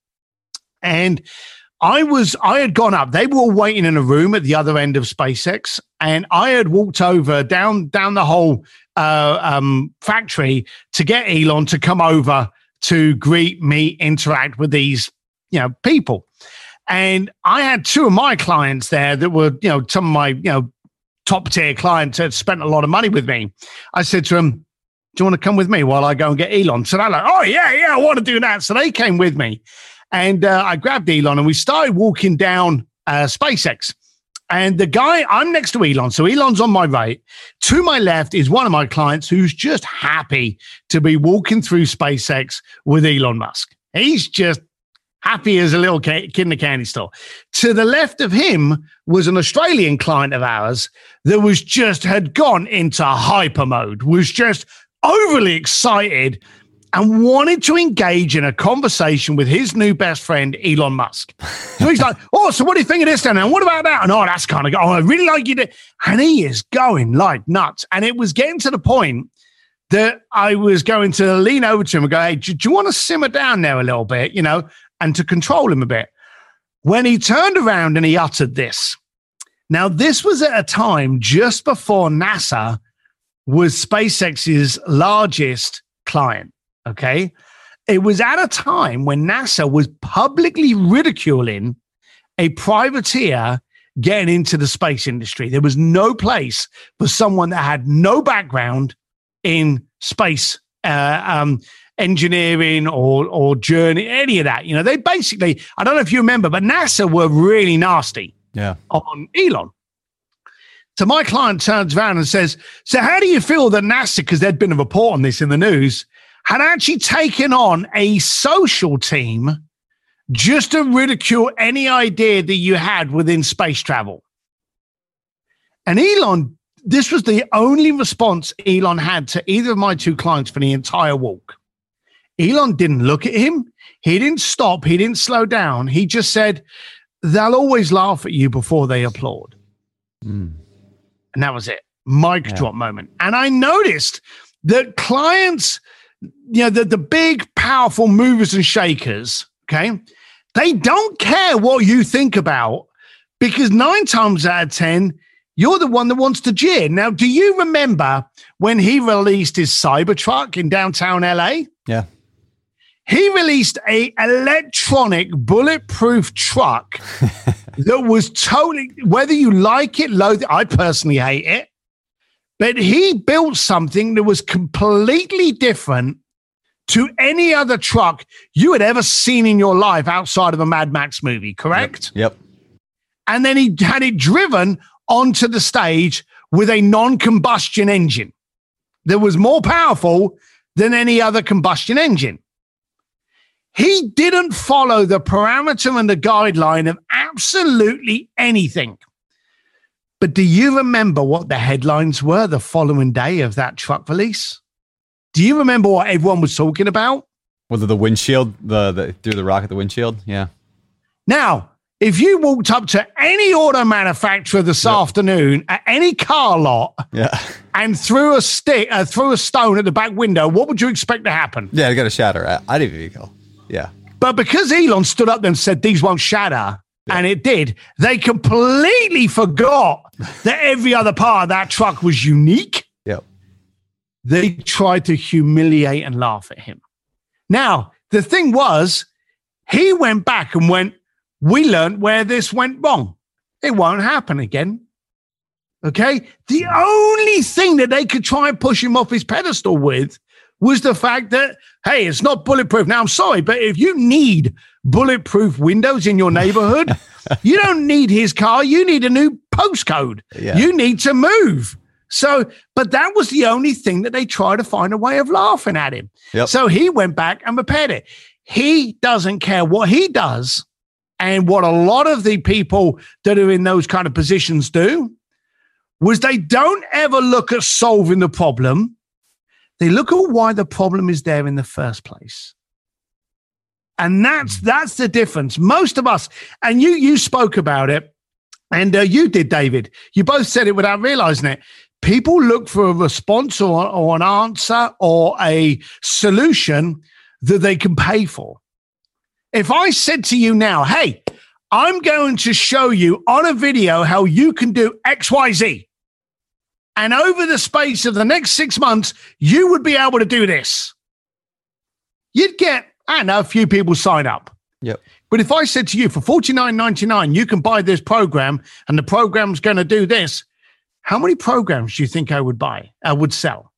And I was, I had gone up. They were all waiting in a room at the other end of SpaceX, and I had walked over down down the whole uh, um, factory to get Elon to come over to greet me, interact with these, you know, people. And I had two of my clients there that were, you know, some of my, you know, top tier clients that spent a lot of money with me. I said to them, do you want to come with me while I go and get Elon? So they're like, oh, yeah, yeah, I want to do that. So they came with me. And uh, I grabbed Elon and we started walking down uh, SpaceX. And the guy, I'm next to Elon. So Elon's on my right. To my left is one of my clients who's just happy to be walking through SpaceX with Elon Musk. He's just happy as a little kid in a candy store. To the left of him was an Australian client of ours that was just had gone into hyper mode, was just overly excited and wanted to engage in a conversation with his new best friend, Elon Musk. So he's like, oh, so what do you think of this then? And what about that? And oh, that's kind of, oh, I really like you. To-. And he is going like nuts. And it was getting to the point that I was going to lean over to him and go, hey, do, do you want to simmer down there a little bit, you know, and to control him a bit? When he turned around and he uttered this. Now, this was at a time just before NASA was SpaceX's largest client. Okay. It was at a time when NASA was publicly ridiculing a privateer getting into the space industry. There was no place for someone that had no background in space uh, um, engineering or, or journey, any of that. You know, they basically, I don't know if you remember, but NASA were really nasty Yeah. on Elon. So my client turns around and says, so how do you feel that NASA, because there'd been a report on this in the news, had actually taken on a social team just to ridicule any idea that you had within space travel? And Elon, this was the only response Elon had to either of my two clients for the entire walk. Elon didn't look at him. He didn't stop. He didn't slow down. He just said, they'll always laugh at you before they applaud. Mm. And that was it. Mic Yeah. drop moment. And I noticed that clients, you know, the, the big, powerful movers and shakers, okay, they don't care what you think about, because nine times out of ten, you're the one that wants to jeer. Now, do you remember when he released his Cybertruck in downtown L A? Yeah. He released a electronic bulletproof truck that was totally, whether you like it, loathe it, I personally hate it, but he built something that was completely different to any other truck you had ever seen in your life outside of a Mad Max movie, correct? Yep. yep. And then he had it driven onto the stage with a non-combustion engine that was more powerful than any other combustion engine. He didn't follow the parameter and the guideline of absolutely anything. But do you remember what the headlines were the following day of that truck release? Do you remember what everyone was talking about? Was it the windshield, the, the through the rock at the windshield? Yeah. Now, if you walked up to any auto manufacturer this yep. afternoon at any car lot yeah. and threw a stick, uh, threw a stone at the back window, what would you expect to happen? Yeah, it got to shatter. I didn't even go. Yeah. But because Elon stood up there and said these won't shatter, yeah. and it did, they completely forgot that every other part of that truck was unique. Yep. They tried to humiliate and laugh at him. Now, the thing was, he went back and went, we learned where this went wrong. It won't happen again. Okay? The only thing that they could try and push him off his pedestal with was the fact that, hey, it's not bulletproof. Now, I'm sorry, but if you need bulletproof windows in your neighborhood, you don't need his car. You need a new postcode. Yeah. You need to move. So, but that was the only thing that they tried to find a way of laughing at him. Yep. So he went back and repaired it. He doesn't care what he does. And what a lot of the people that are in those kind of positions do was they don't ever look at solving the problem. They look at why the problem is there in the first place. And that's that's the difference. Most of us, and you you spoke about it, and uh, you did, David. You both said it without realizing it. People look for a response or, or an answer or a solution that they can pay for. If I said to you now, hey, I'm going to show you on a video how you can do X, Y, Z. And over the space of the next six months, you would be able to do this. You'd get, I don't know, a few people sign up. Yep. But if I said to you, for forty-nine ninety-nine, you can buy this program and the program's going to do this, how many programs do you think I would buy, I would sell?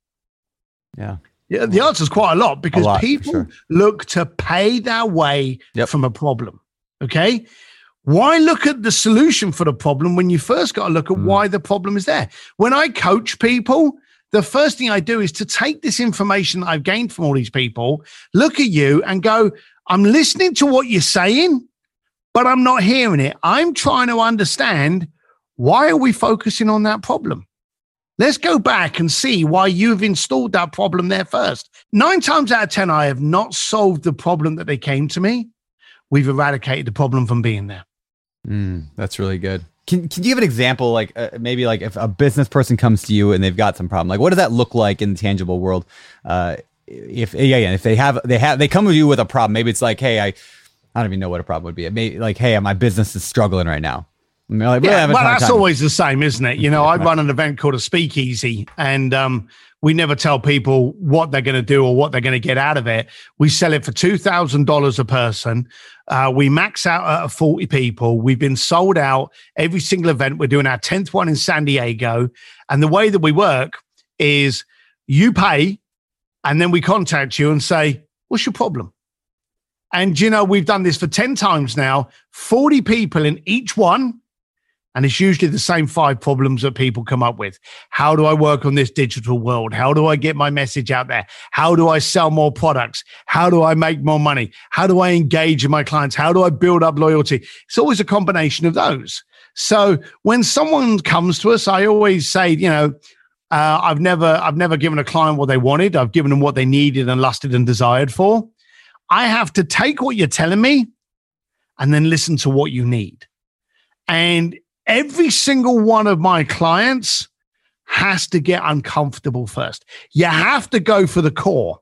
Yeah. Yeah, the answer is quite a lot because a lot, people sure. look to pay their way yep. from a problem. Okay. Why look at the solution for the problem when you first got to look at mm. why the problem is there? When I coach people, the first thing I do is to take this information that I've gained from all these people, look at you and go, I'm listening to what you're saying, but I'm not hearing it. I'm trying to understand, why are we focusing on that problem? Let's go back and see why you've installed that problem there first. Nine times out of ten, I have not solved the problem that they came to me. We've eradicated the problem from being there. Mm, that's really good. Can Can you give an example, like uh, maybe like if a business person comes to you and they've got some problem, like what does that look like in the tangible world? Uh, if yeah, yeah, if they have they have they come to you with a problem, maybe it's like, hey, I I don't even know what a problem would be. It may like, hey, my business is struggling right now. Like, yeah, well, that's time. always the same, isn't it? You know, I run an event called a Speakeasy, and um, we never tell people what they're going to do or what they're going to get out of it. We sell it for two thousand dollars a person. Uh, we max out at forty people. We've been sold out every single event. We're doing our tenth one in San Diego. And the way that we work is you pay, and then we contact you and say, what's your problem? And, you know, we've done this for ten times now, forty people in each one. And it's usually the same five problems that people come up with. How do I work on this digital world? How do I get my message out there? How do I sell more products? How do I make more money? How do I engage with my clients? How do I build up loyalty? It's always a combination of those. So when someone comes to us, I always say, you know, uh, I've never, I've never given a client what they wanted. I've given them what they needed and lusted and desired for. I have to take what you're telling me and then listen to what you need. And every single one of my clients has to get uncomfortable first. You have to go for the core.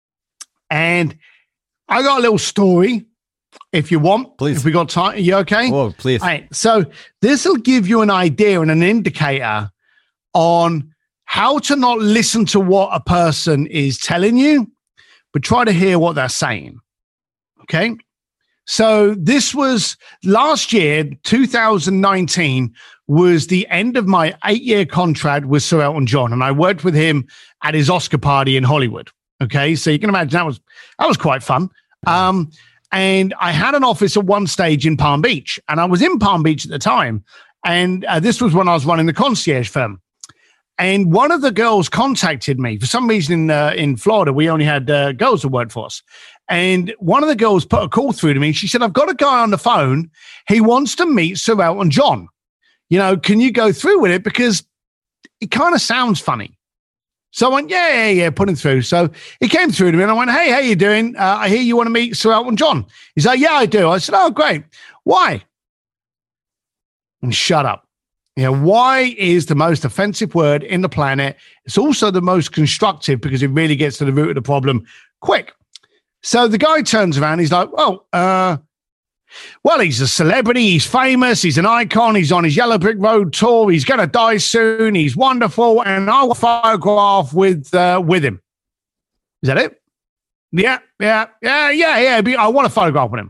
And I got a little story, if you want. Please. If we got time. Are you okay? Oh, please. All right. So this will give you an idea and an indicator on how to not listen to what a person is telling you, but try to hear what they're saying. Okay? So this was last year, two thousand nineteen, was the end of my eight-year contract with Sir Elton John, and I worked with him at his Oscar party in Hollywood. Okay, so you can imagine that was that was quite fun. Um, and I had an office at one stage in Palm Beach, and I was in Palm Beach at the time. And uh, this was when I was running the concierge firm. And one of the girls contacted me. For some reason in, uh, in Florida, we only had uh, girls that worked for us. And one of the girls put a call through to me. She said, I've got a guy on the phone. He wants to meet Sir Elton John. You know, can you go through with it? Because it kind of sounds funny. So I went, yeah, yeah, yeah, put him through. So he came through to me and I went, hey, how you doing? Uh, I hear you want to meet Sir Elton John. He's like, yeah, I do. I said, oh, great. Why? And shut up. You know, why is the most offensive word in the planet. It's also the most constructive because it really gets to the root of the problem quick. So the guy turns around. He's like, oh, uh, well, he's a celebrity. He's famous. He's an icon. He's on his Yellow Brick Road tour. He's going to die soon. He's wonderful. And I'll photograph with uh, with him. Is that it? Yeah, yeah, yeah, yeah, yeah. I want to photograph with him.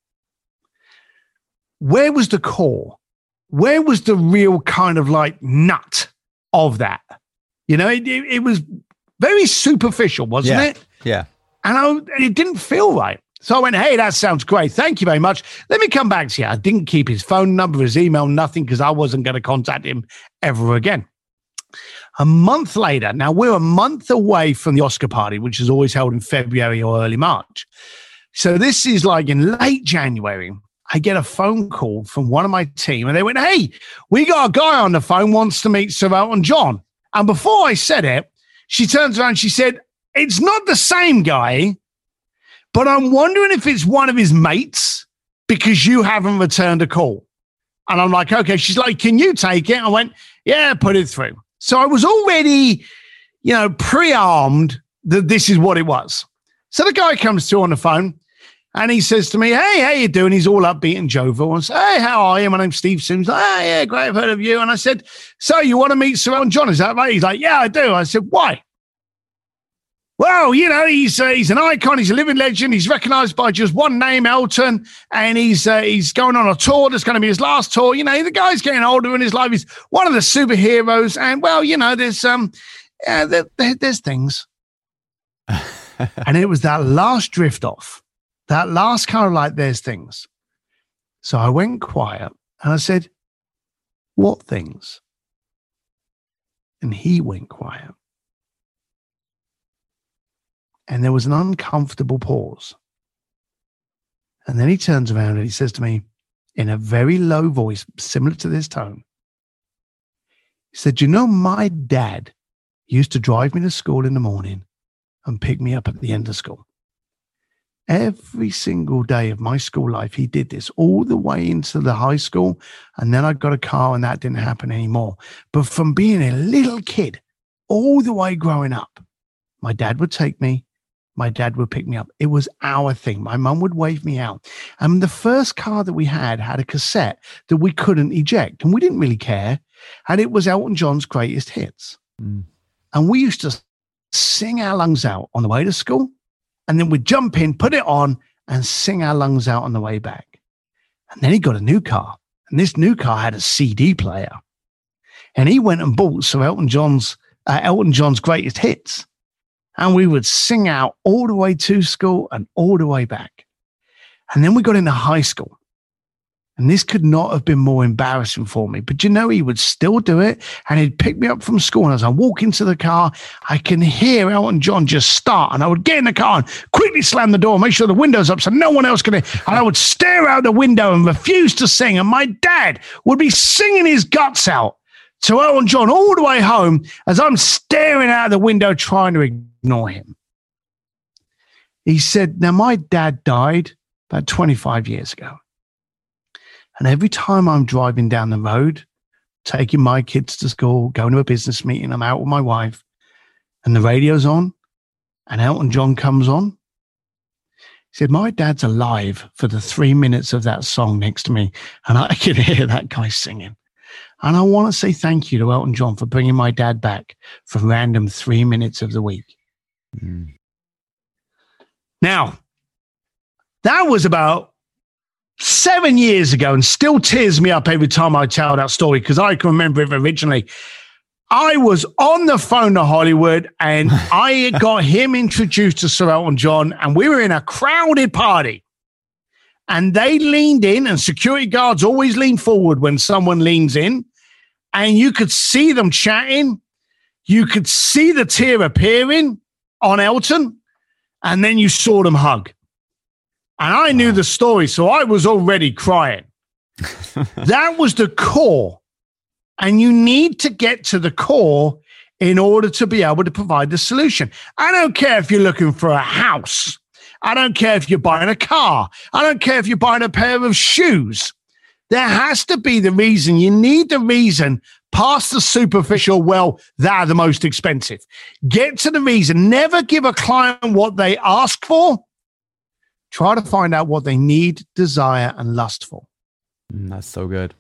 Where was the core? Where was the real kind of like nut of that? You know, it, it, it was very superficial, wasn't yeah. it? Yeah. And I, it didn't feel right. So I went, hey, that sounds great. Thank you very much. Let me come back to you. I didn't keep his phone number, his email, nothing, because I wasn't going to contact him ever again. A month later, now we're a month away from the Oscar party, which is always held in February or early March. So this is like in late January. I get a phone call from one of my team and they went, hey, we got a guy on the phone wants to meet Sir Elton John. And before I said it, she turns around and she said, it's not the same guy, but I'm wondering if it's one of his mates because you haven't returned a call. And I'm like, okay. She's like, can you take it? I went, yeah, put it through. So I was already, you know, pre-armed that this is what it was. So the guy comes through on the phone and he says to me, hey, how you doing? He's all upbeat and jovial. And I say, hey, how are you? My name's Steve Sims. Like, oh, yeah, great. I've heard of you. And I said, so you want to meet Sir Elton John? Is that right? He's like, yeah, I do. I said, why? Well, you know, he's uh, he's an icon. He's a living legend. He's recognized by just one name, Elton, and he's uh, he's going on a tour. That's going to be his last tour. You know, the guy's getting older in his life. He's one of the superheroes. And, well, you know, there's um, yeah, there, there, there's things. And it was that last drift off, that last kind of like, there's things. So I went quiet and I said, what things? And he went quiet. And there was an uncomfortable pause. And then he turns around and he says to me in a very low voice, similar to this tone. He said, you know, my dad used to drive me to school in the morning and pick me up at the end of school. Every single day of my school life, he did this all the way into the high school. And then I got a car and that didn't happen anymore. But from being a little kid all the way growing up, my dad would take me. My dad would pick me up. It was our thing. My mum would wave me out. And the first car that we had had a cassette that we couldn't eject. And we didn't really care. And it was Elton John's greatest hits. Mm. And we used to sing our lungs out on the way to school. And then we'd jump in, put it on, and sing our lungs out on the way back. And then he got a new car. And this new car had a C D player. And he went and bought Sir Elton John's, uh, Elton John's greatest hits. And we would sing out all the way to school and all the way back. And then we got into high school. And this could not have been more embarrassing for me. But you know, he would still do it. And he'd pick me up from school. And as I walk into the car, I can hear Elton John just start. And I would get in the car and quickly slam the door, make sure the window's up so no one else can hear. And I would stare out the window and refuse to sing. And my dad would be singing his guts out to Elton John all the way home as I'm staring out the window trying to ignore him. He said, now my dad died about twenty-five years ago. And every time I'm driving down the road, taking my kids to school, going to a business meeting, I'm out with my wife and the radio's on and Elton John comes on. He said, my dad's alive for the three minutes of that song next to me. And I can hear that guy singing. And I want to say thank you to Elton John for bringing my dad back for random three minutes of the week. Mm. Now, that was about seven years ago and still tears me up every time I tell that story because I can remember it originally. I was on the phone to Hollywood and I got him introduced to Sir Elton John, and we were in a crowded party. And they leaned in, and security guards always lean forward when someone leans in, and you could see them chatting. You could see the tear appearing on Elton, and then you saw them hug. And I knew the story, so I was already crying. That was the core. And you need to get to the core in order to be able to provide the solution. I don't care if you're looking for a house. I don't care if you're buying a car. I don't care if you're buying a pair of shoes. There has to be the reason. You need the reason past the superficial, well, they're the most expensive. Get to the reason. Never give a client what they ask for. Try to find out what they need, desire, and lust for. Mm, that's so good.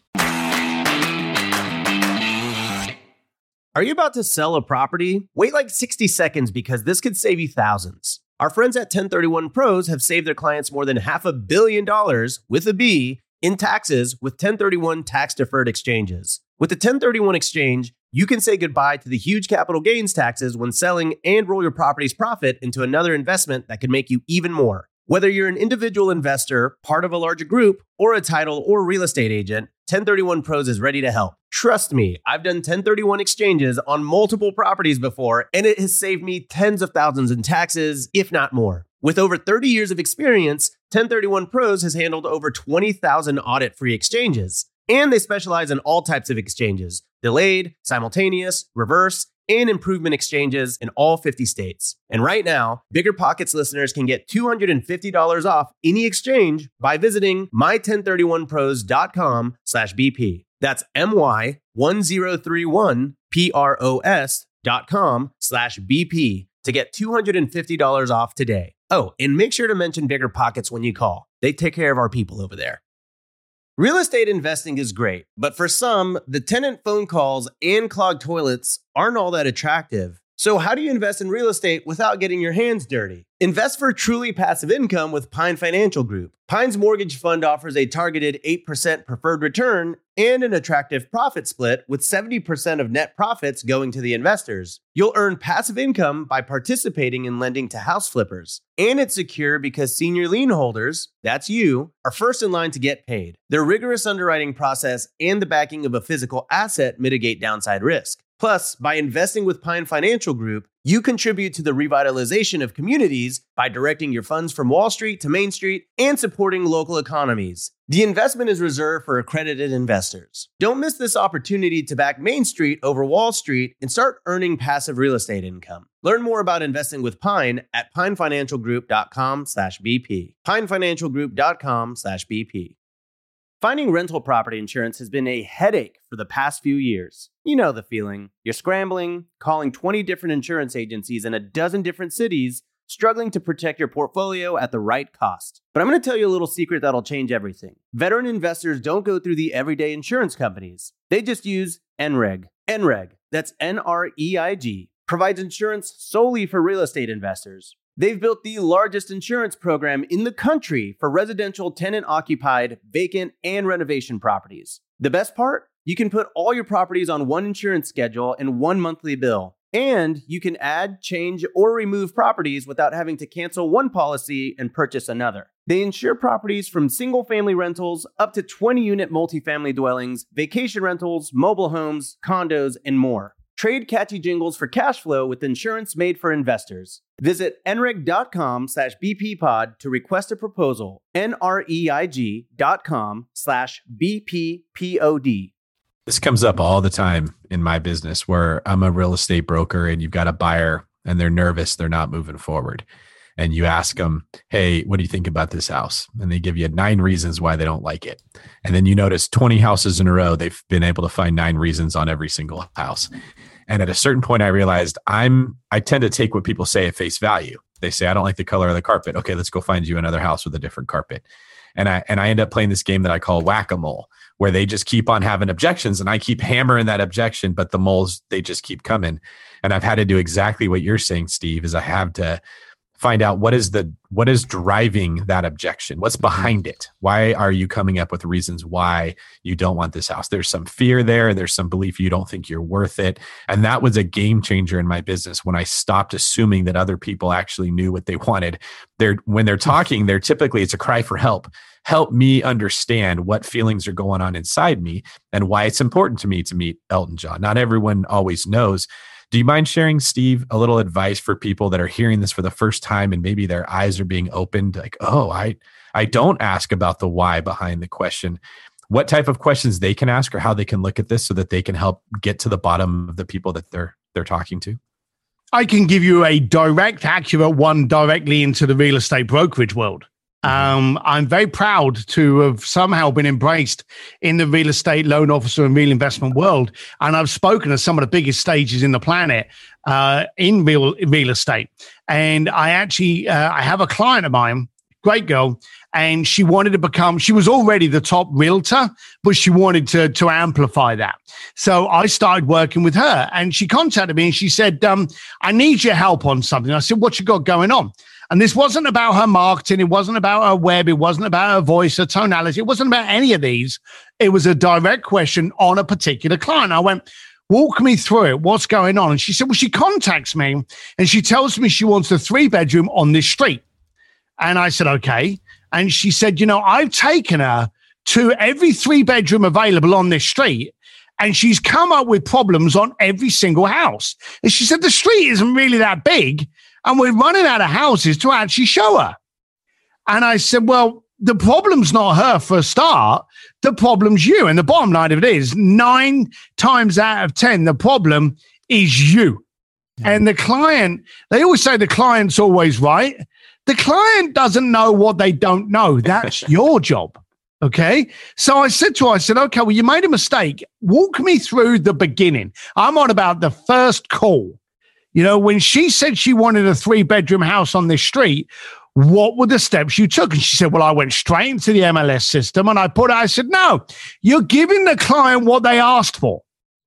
Are you about to sell a property? Wait like sixty seconds because this could save you thousands. Our friends at ten thirty-one Pros have saved their clients more than half a billion dollars with a B in taxes with ten thirty-one tax-deferred exchanges. With the ten thirty-one exchange, you can say goodbye to the huge capital gains taxes when selling and roll your property's profit into another investment that could make you even more. Whether you're an individual investor, part of a larger group, or a title or real estate agent, ten thirty-one Pros is ready to help. Trust me, I've done ten thirty-one exchanges on multiple properties before, and it has saved me tens of thousands in taxes, if not more. With over thirty years of experience, ten thirty-one Pros has handled over twenty thousand audit-free exchanges. And they specialize in all types of exchanges: delayed, simultaneous, reverse, and improvement exchanges in all fifty states. And right now, Bigger Pockets listeners can get two hundred fifty dollars off any exchange by visiting my ten thirty-one pros dot com slash B P. That's M Y one zero three one P R O S dot com slash B P to get two hundred fifty dollars off today. Oh, and make sure to mention Bigger Pockets when you call. They take care of our people over there. Real estate investing is great, but for some, the tenant phone calls and clogged toilets aren't all that attractive. So how do you invest in real estate without getting your hands dirty? Invest for truly passive income with Pine Financial Group. Pine's mortgage fund offers a targeted eight percent preferred return and an attractive profit split with seventy percent of net profits going to the investors. You'll earn passive income by participating in lending to house flippers. And it's secure because senior lien holders, that's you, are first in line to get paid. Their rigorous underwriting process and the backing of a physical asset mitigate downside risk. Plus, by investing with Pine Financial Group, you contribute to the revitalization of communities by directing your funds from Wall Street to Main Street and supporting local economies. The investment is reserved for accredited investors. Don't miss this opportunity to back Main Street over Wall Street and start earning passive real estate income. Learn more about investing with Pine at pine financial group dot com slash B P. pine financial group dot com slash B P. Finding rental property insurance has been a headache for the past few years. You know the feeling. You're scrambling, calling twenty different insurance agencies in a dozen different cities, struggling to protect your portfolio at the right cost. But I'm going to tell you a little secret that'll change everything. Veteran investors don't go through the everyday insurance companies. They just use N R E G. N R E G, that's N R E I G, provides insurance solely for real estate investors. They've built the largest insurance program in the country for residential tenant-occupied, vacant, and renovation properties. The best part? You can put all your properties on one insurance schedule and one monthly bill. And you can add, change, or remove properties without having to cancel one policy and purchase another. They insure properties from single-family rentals up to twenty-unit multifamily dwellings, vacation rentals, mobile homes, condos, and more. Trade catchy jingles for cash flow with insurance made for investors. Visit N R E G dot com slash B P pod to request a proposal. N R E I G dot com slash B P P O D. This comes up all the time in my business where I'm a real estate broker and you've got a buyer and they're nervous, they're not moving forward. And you ask them, hey, what do you think about this house? And they give you nine reasons why they don't like it. And then you notice twenty houses in a row, they've been able to find nine reasons on every single house. And at a certain point, I realized I'm, I tend to take what people say at face value. They say, I don't like the color of the carpet. Okay, let's go find you another house with a different carpet. And I, and I end up playing this game that I call whack-a-mole, where they just keep on having objections and I keep hammering that objection, but the moles, they just keep coming. And I've had to do exactly what you're saying, Steve, is I have to find out what is the what is driving that objection. What's behind it? Why are you coming up with reasons why you don't want this house? There's some fear there. There's some belief you don't think you're worth it. And that was a game changer in my business when I stopped assuming that other people actually knew what they wanted. They're when they're talking, they're typically it's a cry for help. Help me understand what feelings are going on inside me and why it's important to me to meet Elton John. Not everyone always knows. Do you mind sharing, Steve, a little advice for people that are hearing this for the first time and maybe their eyes are being opened? Like, oh, I, I don't ask about the why behind the question. What type of questions they can ask or how they can look at this so that they can help get to the bottom of the people that they're they're talking to? I can give you a direct, accurate one directly into the real estate brokerage world. Um, I'm very proud to have somehow been embraced in the real estate loan officer and real investment world. And I've spoken to some of the biggest stages in the planet uh, in real real estate. And I actually, uh, I have a client of mine, great girl, and she wanted to become, she was already the top realtor, but she wanted to, to amplify that. So I started working with her and she contacted me and she said, um, I need your help on something. I said, what you got going on? And this wasn't about her marketing. It wasn't about her web. It wasn't about her voice, her tonality. It wasn't about any of these. It was a direct question on a particular client. I went, walk me through it. What's going on? And she said, well, she contacts me and she tells me she wants a three bedroom on this street. And I said, okay. And she said, you know, I've taken her to every three bedroom available on this street. And she's come up with problems on every single house. And she said, the street isn't really that big. And we're running out of houses to actually show her. And I said, well, the problem's not her for a start. The problem's you. And the bottom line of it is nine times out of ten, the problem is you. Yeah. And the client, they always say the client's always right. The client doesn't know what they don't know. That's your job. Okay. So I said to her, I said, okay, well, you made a mistake. Walk me through the beginning. I'm on about the first call. You know, when she said she wanted a three bedroom house on this street, what were the steps you took? And she said, well, I went straight into the M L S system and I put, I said, no, you're giving the client what they asked for.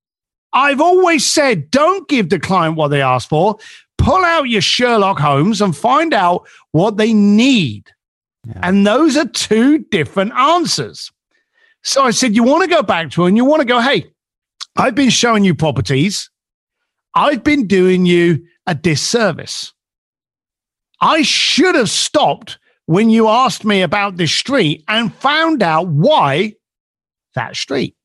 I've always said, don't give the client what they asked for. Pull out your Sherlock Holmes and find out what they need. Yeah. And those are two different answers. So I said, you want to go back to her and you want to go, hey, I've been showing you properties. I've been doing you a disservice. I should have stopped when you asked me about this street and found out why that street.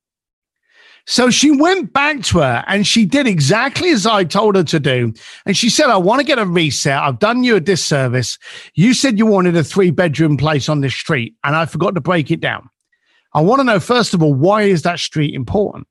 So she went back to her and she did exactly as I told her to do. And she said, I want to get a reset. I've done you a disservice. You said you wanted a three bedroom place on this street and I forgot to break it down. I want to know, first of all, why is that street important?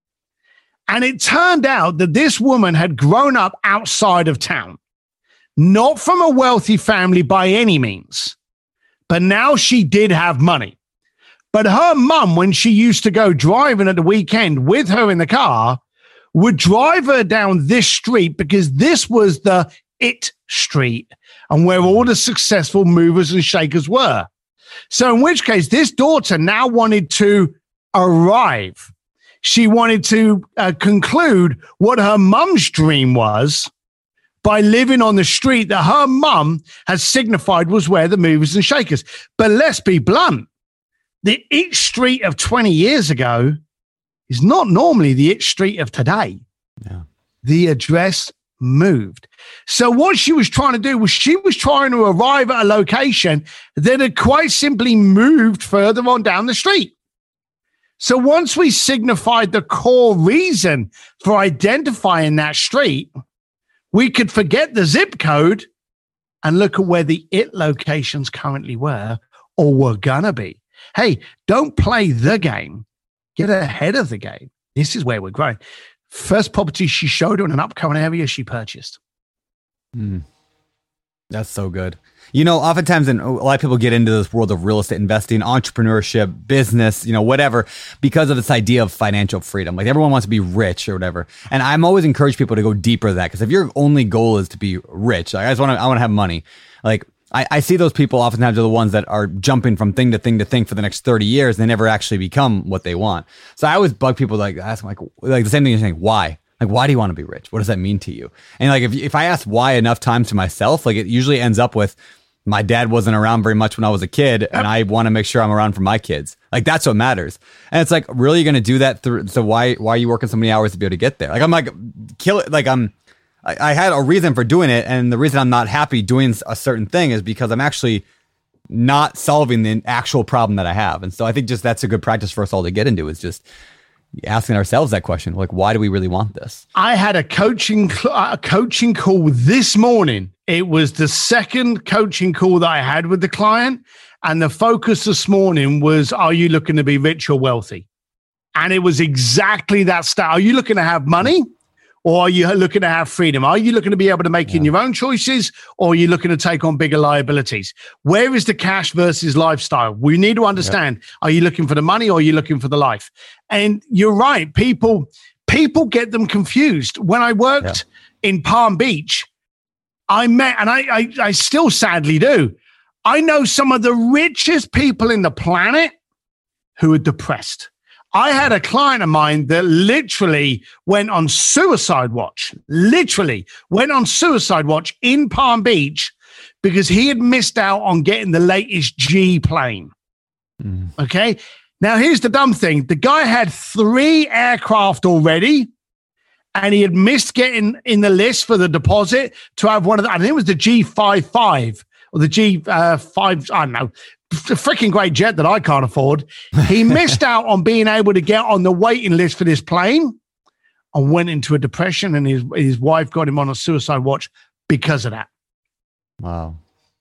And it turned out that this woman had grown up outside of town, not from a wealthy family by any means, but now she did have money. But her mum, when she used to go driving at the weekend with her in the car, would drive her down this street because this was the it street and where all the successful movers and shakers were. So in which case, this daughter now wanted to arrive. She wanted to uh, conclude what her mum's dream was by living on the street that her mum has signified was where the movers and shakers. But let's be blunt. The it street of twenty years ago is not normally the it street of today. Yeah. The address moved. So what she was trying to do was she was trying to arrive at a location that had quite simply moved further on down the street. So once we signified the core reason for identifying that street, we could forget the zip code and look at where the it locations currently were or were gonna be. Hey, don't play the game. Get ahead of the game. This is where we're growing. First property she showed her in an upcoming area she purchased. Mm. That's so good. You know, oftentimes, and a lot of people get into this world of real estate investing, entrepreneurship, business, you know, whatever, because of this idea of financial freedom. Like everyone wants to be rich or whatever. And I'm always encourage people to go deeper than that. Because if your only goal is to be rich, like I just want to, I want to have money. Like I, I see those people oftentimes are the ones that are jumping from thing to thing to thing for the next thirty years. And they never actually become what they want. So I always bug people like ask them like, like the same thing you're saying, why? Like, why do you want to be rich? What does that mean to you? And like, if if I ask why enough times to myself, like it usually ends up with, my dad wasn't around very much when I was a kid, and I want to make sure I'm around for my kids. Like, that's what matters. And it's like, really, you're going to do that through? So why why are you working so many hours to be able to get there? Like, I'm like, kill it. Like, I'm, I, I had a reason for doing it, and the reason I'm not happy doing a certain thing is because I'm actually not solving the actual problem that I have. And so I think just that's a good practice for us all to get into, is just asking ourselves that question, like, why do we really want this? I had a coaching a coaching call this morning. It was the second coaching call that I had with the client, and the focus this morning was, are you looking to be rich or wealthy? And it was exactly that style. Are you looking to have money, or are you looking to have freedom? Are you looking to be able to make yeah. your own choices, or are you looking to take on bigger liabilities? Where is the cash versus lifestyle? We need to understand, yep. are you looking for the money, or are you looking for the life? And you're right. People, people get them confused. When I worked yeah. in Palm Beach, I met, and I, I, I still sadly do, I know some of the richest people in the planet who are depressed. I had a client of mine that literally went on suicide watch, literally went on suicide watch in Palm Beach because he had missed out on getting the latest G plane. Mm. Okay. Now, here's the dumb thing. The guy had three aircraft already, and he had missed getting in the list for the deposit to have one of the, I think it was the G fifty-five or the G five, I don't know, a freaking great jet that I can't afford. He missed out on being able to get on the waiting list for this plane and went into a depression, and his, his wife got him on a suicide watch because of that. Wow.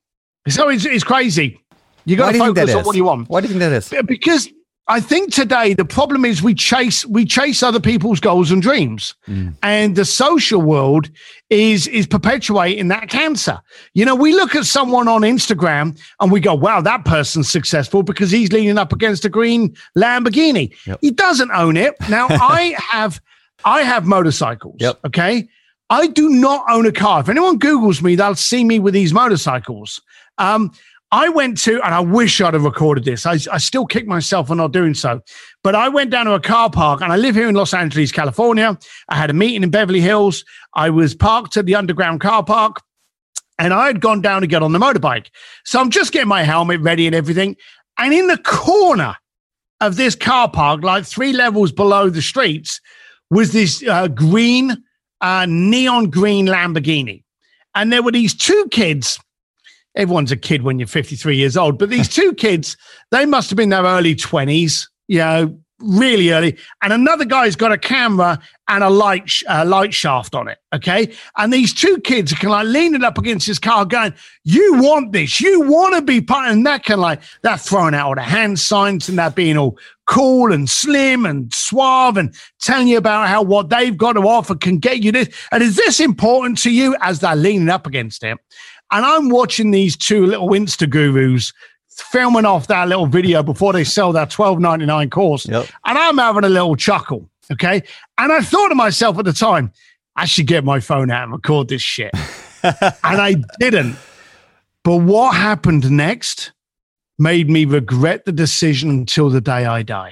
So it's, it's crazy. You got to focus on what you want. Why do you think that is? Because I think today the problem is we chase we chase other people's goals and dreams, mm. and the social world is is perpetuating that cancer. You know, we look at someone on Instagram and we go, "Wow, that person's successful because he's leaning up against a green Lamborghini." Yep. He doesn't own it. Now, I have I have motorcycles. Yep. Okay, I do not own a car. If anyone Googles me, they'll see me with these motorcycles. Um, I went to, and I wish I'd have recorded this. I, I still kick myself for not doing so. But I went down to a car park, and I live here in Los Angeles, California. I had a meeting in Beverly Hills. I was parked at the underground car park, and I had gone down to get on the motorbike. So I'm just getting my helmet ready and everything. And in the corner of this car park, like three levels below the streets, was this uh, green, uh, neon green Lamborghini. And there were these two kids. Everyone's a kid when you're fifty-three years old, but these two kids, they must have been in their early twenties, you know, really early. And another guy's got a camera and a light sh- uh, light shaft on it, okay? And these two kids are kind of like leaning up against his car going, you want this, you want to be part, and that kind of like, they're throwing out all the hand signs and they're being all cool and slim and suave and telling you about how what they've got to offer can get you this. And is this important to you, as they're leaning up against it? And I'm watching these two little Insta gurus filming off that little video before they sell that twelve ninety-nine course. Yep. And I'm having a little chuckle, okay? And I thought to myself at the time, I should get my phone out and record this shit. And I didn't. But what happened next made me regret the decision until the day I die.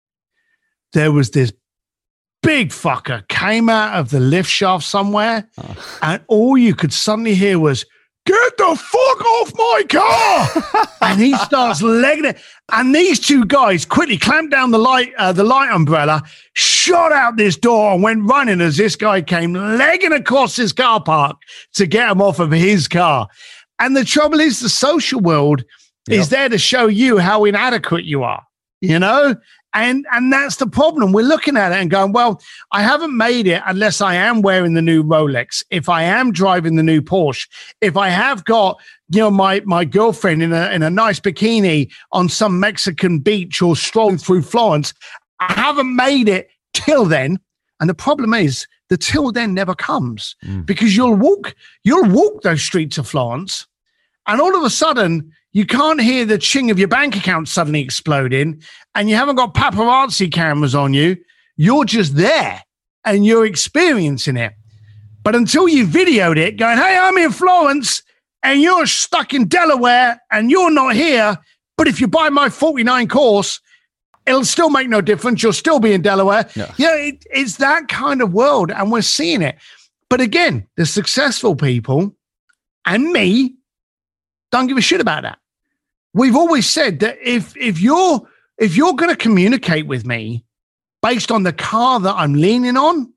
There was this big fucker came out of the lift shaft somewhere, oh. and all you could suddenly hear was, get the fuck off my car! And he starts legging it. And these two guys quickly clamped down the light, uh, the light umbrella, shot out this door, and went running as this guy came legging across his car park to get him off of his car. And the trouble is, the social world yep. is there to show you how inadequate you are, you know? And and that's the problem. We're looking at it and going, well, I haven't made it unless I am wearing the new Rolex, if I am driving the new Porsche, if I have got, you know, my my girlfriend in a in a nice bikini on some Mexican beach or strolling through Florence. I haven't made it till then. And the problem is the till then never comes mm. because you'll walk, you'll walk those streets of Florence, and all of a sudden you can't hear the ching of your bank account suddenly exploding, and you haven't got paparazzi cameras on you. You're just there and you're experiencing it. But until you videoed it going, hey, I'm in Florence and you're stuck in Delaware and you're not here, but if you buy my forty-nine course, it'll still make no difference. You'll still be in Delaware. Yeah, yeah it, it's that kind of world, and we're seeing it. But again, the successful people and me don't give a shit about that. We've always said that if if you're if you're going to communicate with me based on the car that I'm leaning on,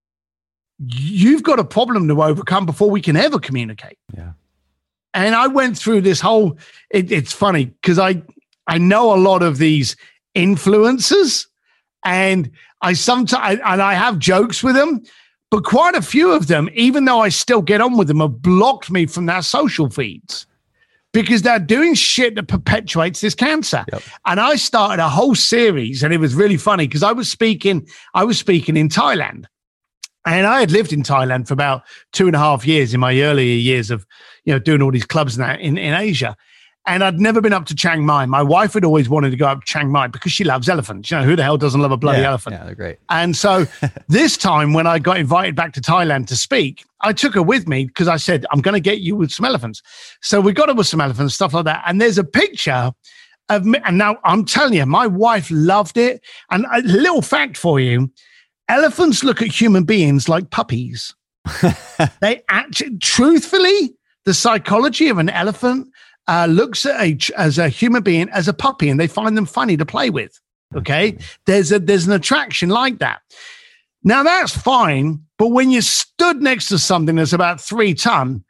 you've got a problem to overcome before we can ever communicate. Yeah. And I went through this whole. It, it's funny because I I know a lot of these influencers, and I sometimes and I have jokes with them. But quite a few of them, even though I still get on with them, have blocked me from their social feeds because they're doing shit that perpetuates this cancer. Yep. And I started a whole series, and it was really funny because I was speaking, I was speaking in Thailand. And I had lived in Thailand for about two and a half years in my earlier years of, you know, doing all these clubs now in, in Asia. And I'd never been up to Chiang Mai. My wife had always wanted to go up to Chiang Mai because she loves elephants. You know, who the hell doesn't love a bloody yeah, elephant? Yeah, they're great. And so this time when I got invited back to Thailand to speak, I took her with me because I said, I'm going to get you with some elephants. So we got her with some elephants, stuff like that. And there's a picture of me. And now I'm telling you, my wife loved it. And a little fact for you, elephants look at human beings like puppies. They actually, truthfully, the psychology of an elephant Uh, looks at a, as a human being, as a puppy, and they find them funny to play with. Okay. There's a, there's an attraction like that. Now that's fine. But when you stood next to something that's about three ton,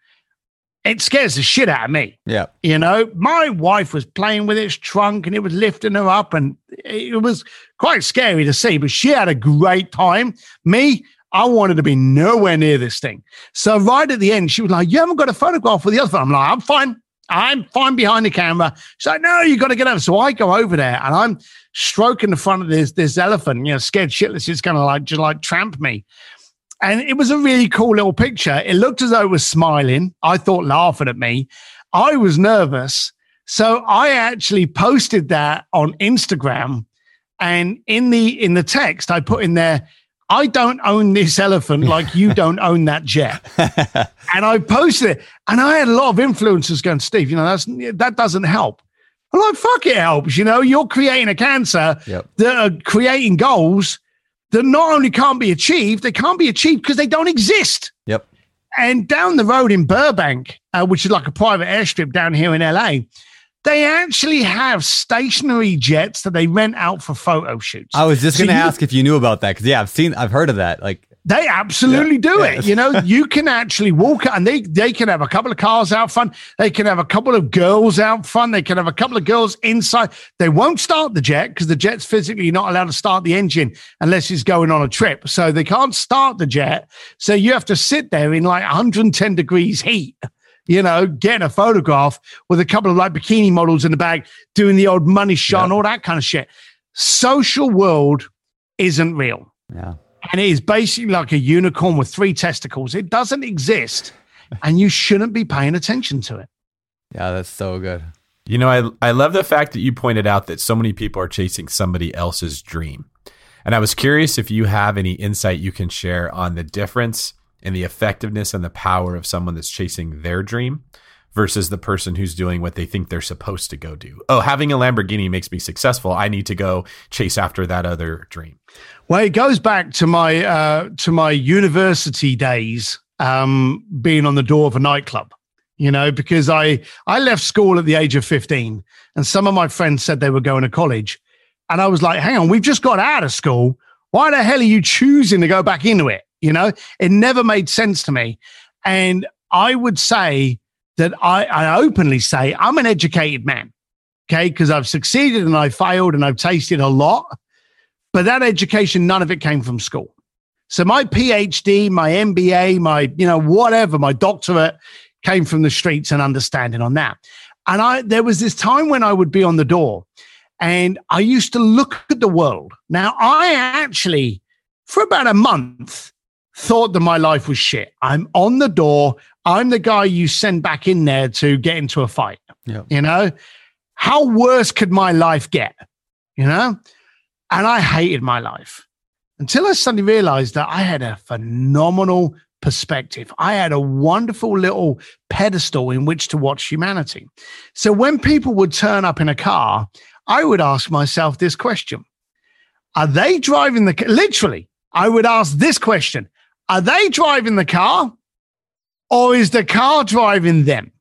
it scares the shit out of me. Yeah. You know, my wife was playing with its trunk and it was lifting her up, and it was quite scary to see, but she had a great time. Me, I wanted to be nowhere near this thing. So right at the end, she was like, you haven't got a photograph with the elephant. I'm like, I'm fine. I'm fine behind the camera. She's like, no, you got to get over. So I go over there and I'm stroking the front of this, this elephant, you know, scared shitless. It's going to like, just like tramp me. And it was a really cool little picture. It looked as though it was smiling. I thought laughing at me. I was nervous. So I actually posted that on Instagram. And in the, in the text, I put in there, I don't own this elephant like you don't own that jet. And I posted it. And I had a lot of influencers going, Steve, you know, that's, that doesn't help. I'm like, fuck, it helps. You know, you're creating a cancer yep. that are creating goals that not only can't be achieved, they can't be achieved because they don't exist. Yep. And down the road in Burbank, uh, which is like a private airstrip down here in L A, they actually have stationary jets that they rent out for photo shoots. I was just so going to you, ask if you knew about that. Cause yeah, I've seen, I've heard of that. Like they absolutely yeah, do yeah. it. You know, you can actually walk and they, they can have a couple of cars out front. They can have a couple of girls out front. They can have a couple of girls inside. They won't start the jet because the jet's physically not allowed to start the engine unless it's going on a trip. So they can't start the jet. So you have to sit there in like one hundred ten degrees heat, you know, getting a photograph with a couple of like bikini models in the back, doing the old money shot yeah. and all that kind of shit. Social world isn't real. Yeah. And it is basically like a unicorn with three testicles. It doesn't exist, and you shouldn't be paying attention to it. Yeah, that's so good. You know, I I love the fact that you pointed out that so many people are chasing somebody else's dream. And I was curious if you have any insight you can share on the difference in the effectiveness and the power of someone that's chasing their dream versus the person who's doing what they think they're supposed to go do. Oh, having a Lamborghini makes me successful. I need to go chase after that other dream. Well, it goes back to my uh, to my university days, um, being on the door of a nightclub. You know, because I I left school at the age of fifteen, and some of my friends said they were going to college, and I was like, "Hang on, we've just got out of school. Why the hell are you choosing to go back into it?" You know, it never made sense to me, and I would say that I, I openly say I'm an educated man, okay, because I've succeeded and I've failed and I've tasted a lot. But that education, none of it came from school. So my P H D, my M B A, my, you know, whatever, my doctorate came from the streets and understanding on that. And I, there was this time when I would be on the door and I used to look at the world. Now, I actually, for about a month, thought that my life was shit. I'm on the door. I'm the guy you send back in there to get into a fight. Yep. You know, how worse could my life get? You know? And I hated my life until I suddenly realized that I had a phenomenal perspective. I had a wonderful little pedestal in which to watch humanity. So when people would turn up in a car, I would ask myself this question. Are they driving the car? Literally, I would ask this question. Are they driving the car or is the car driving them?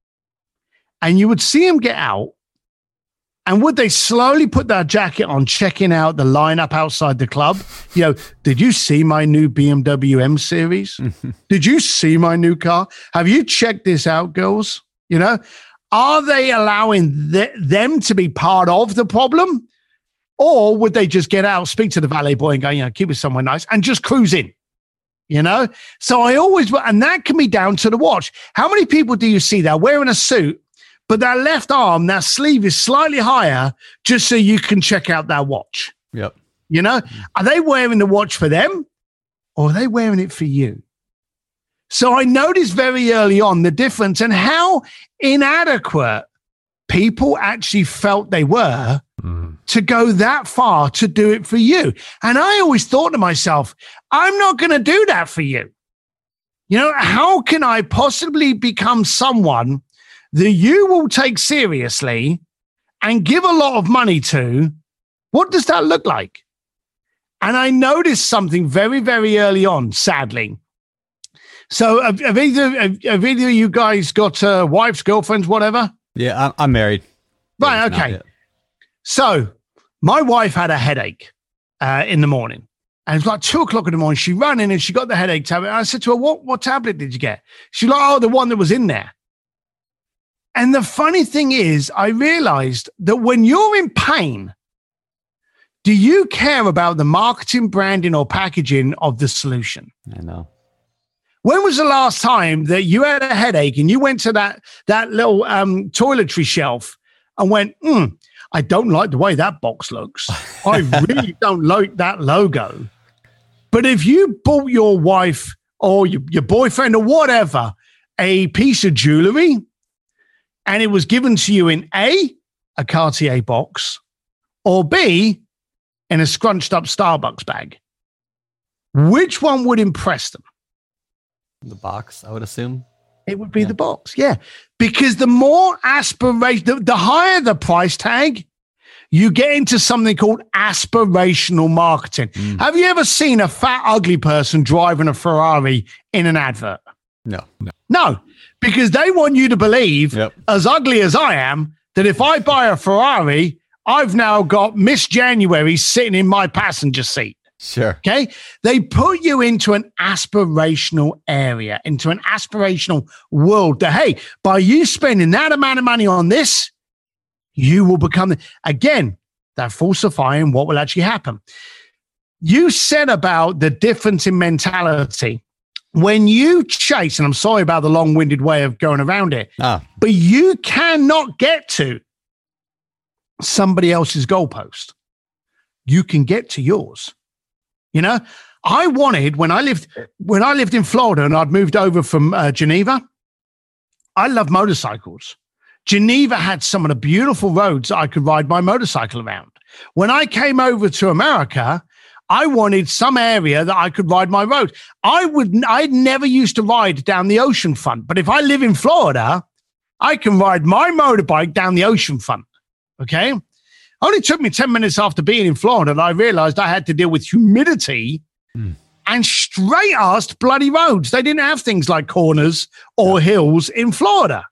And you would see them get out. And would they slowly put their jacket on, checking out the lineup outside the club? You know, did you see my new B M W M Series? Did you see my new car? Have you checked this out, girls? You know, are they allowing th- them to be part of the problem? Or would they just get out, speak to the valet boy and go, you know, keep it somewhere nice and just cruise in? You know? So I always, and that can be down to the watch. How many people do you see that wearing a suit, but that left arm, that sleeve is slightly higher just so you can check out that watch? Yep. You know, are they wearing the watch for them or are they wearing it for you? So I noticed very early on the difference and how inadequate people actually felt they were mm. to go that far to do it for you. And I always thought to myself, I'm not going to do that for you. You know, how can I possibly become someone that you will take seriously and give a lot of money to? What does that look like? And I noticed something very, very early on, sadly. So have, have, either, have, have either of you guys got uh, wives, girlfriends, whatever? Yeah, I'm, I'm married. Right, okay. So my wife had a headache uh, in the morning. And it was like two o'clock in the morning. She ran in and she got the headache tablet. And I said to her, what, what tablet did you get? She's like, oh, the one that was in there. And the funny thing is, I realized that when you're in pain, do you care about the marketing, branding, or packaging of the solution? I know. When was the last time that you had a headache and you went to that, that little um, toiletry shelf and went, hmm, I don't like the way that box looks. I really don't like that logo. But if you bought your wife or your, your boyfriend or whatever a piece of jewelry and it was given to you in A, a Cartier box, or B, in a scrunched up Starbucks bag, which one would impress them? The box, I would assume. It would be yeah. the box, yeah. Because the more aspiration, the, the higher the price tag, you get into something called aspirational marketing. Mm. Have you ever seen a fat, ugly person driving a Ferrari in an advert? No. No, no because they want you to believe, yep. as ugly as I am, that if I buy a Ferrari, I've now got Miss January sitting in my passenger seat. Sure. Okay. They put you into an aspirational area, into an aspirational world that, hey, by you spending that amount of money on this, you will become, again, that falsifying what will actually happen. You said about the difference in mentality. When you chase, and I'm sorry about the long-winded way of going around it, ah. but you cannot get to somebody else's goalpost. You can get to yours. You know, I wanted, when I lived when I lived in Florida and I'd moved over from uh, Geneva, I love motorcycles. Geneva had some of the beautiful roads I could ride my motorcycle around. When I came over to America, I wanted some area that I could ride my road. I would, I never used to ride down the ocean front, but if I live in Florida, I can ride my motorbike down the ocean front. Okay. Only took me ten minutes after being in Florida that I realized I had to deal with humidity mm. and straight-assed bloody roads. They didn't have things like corners or hills in Florida.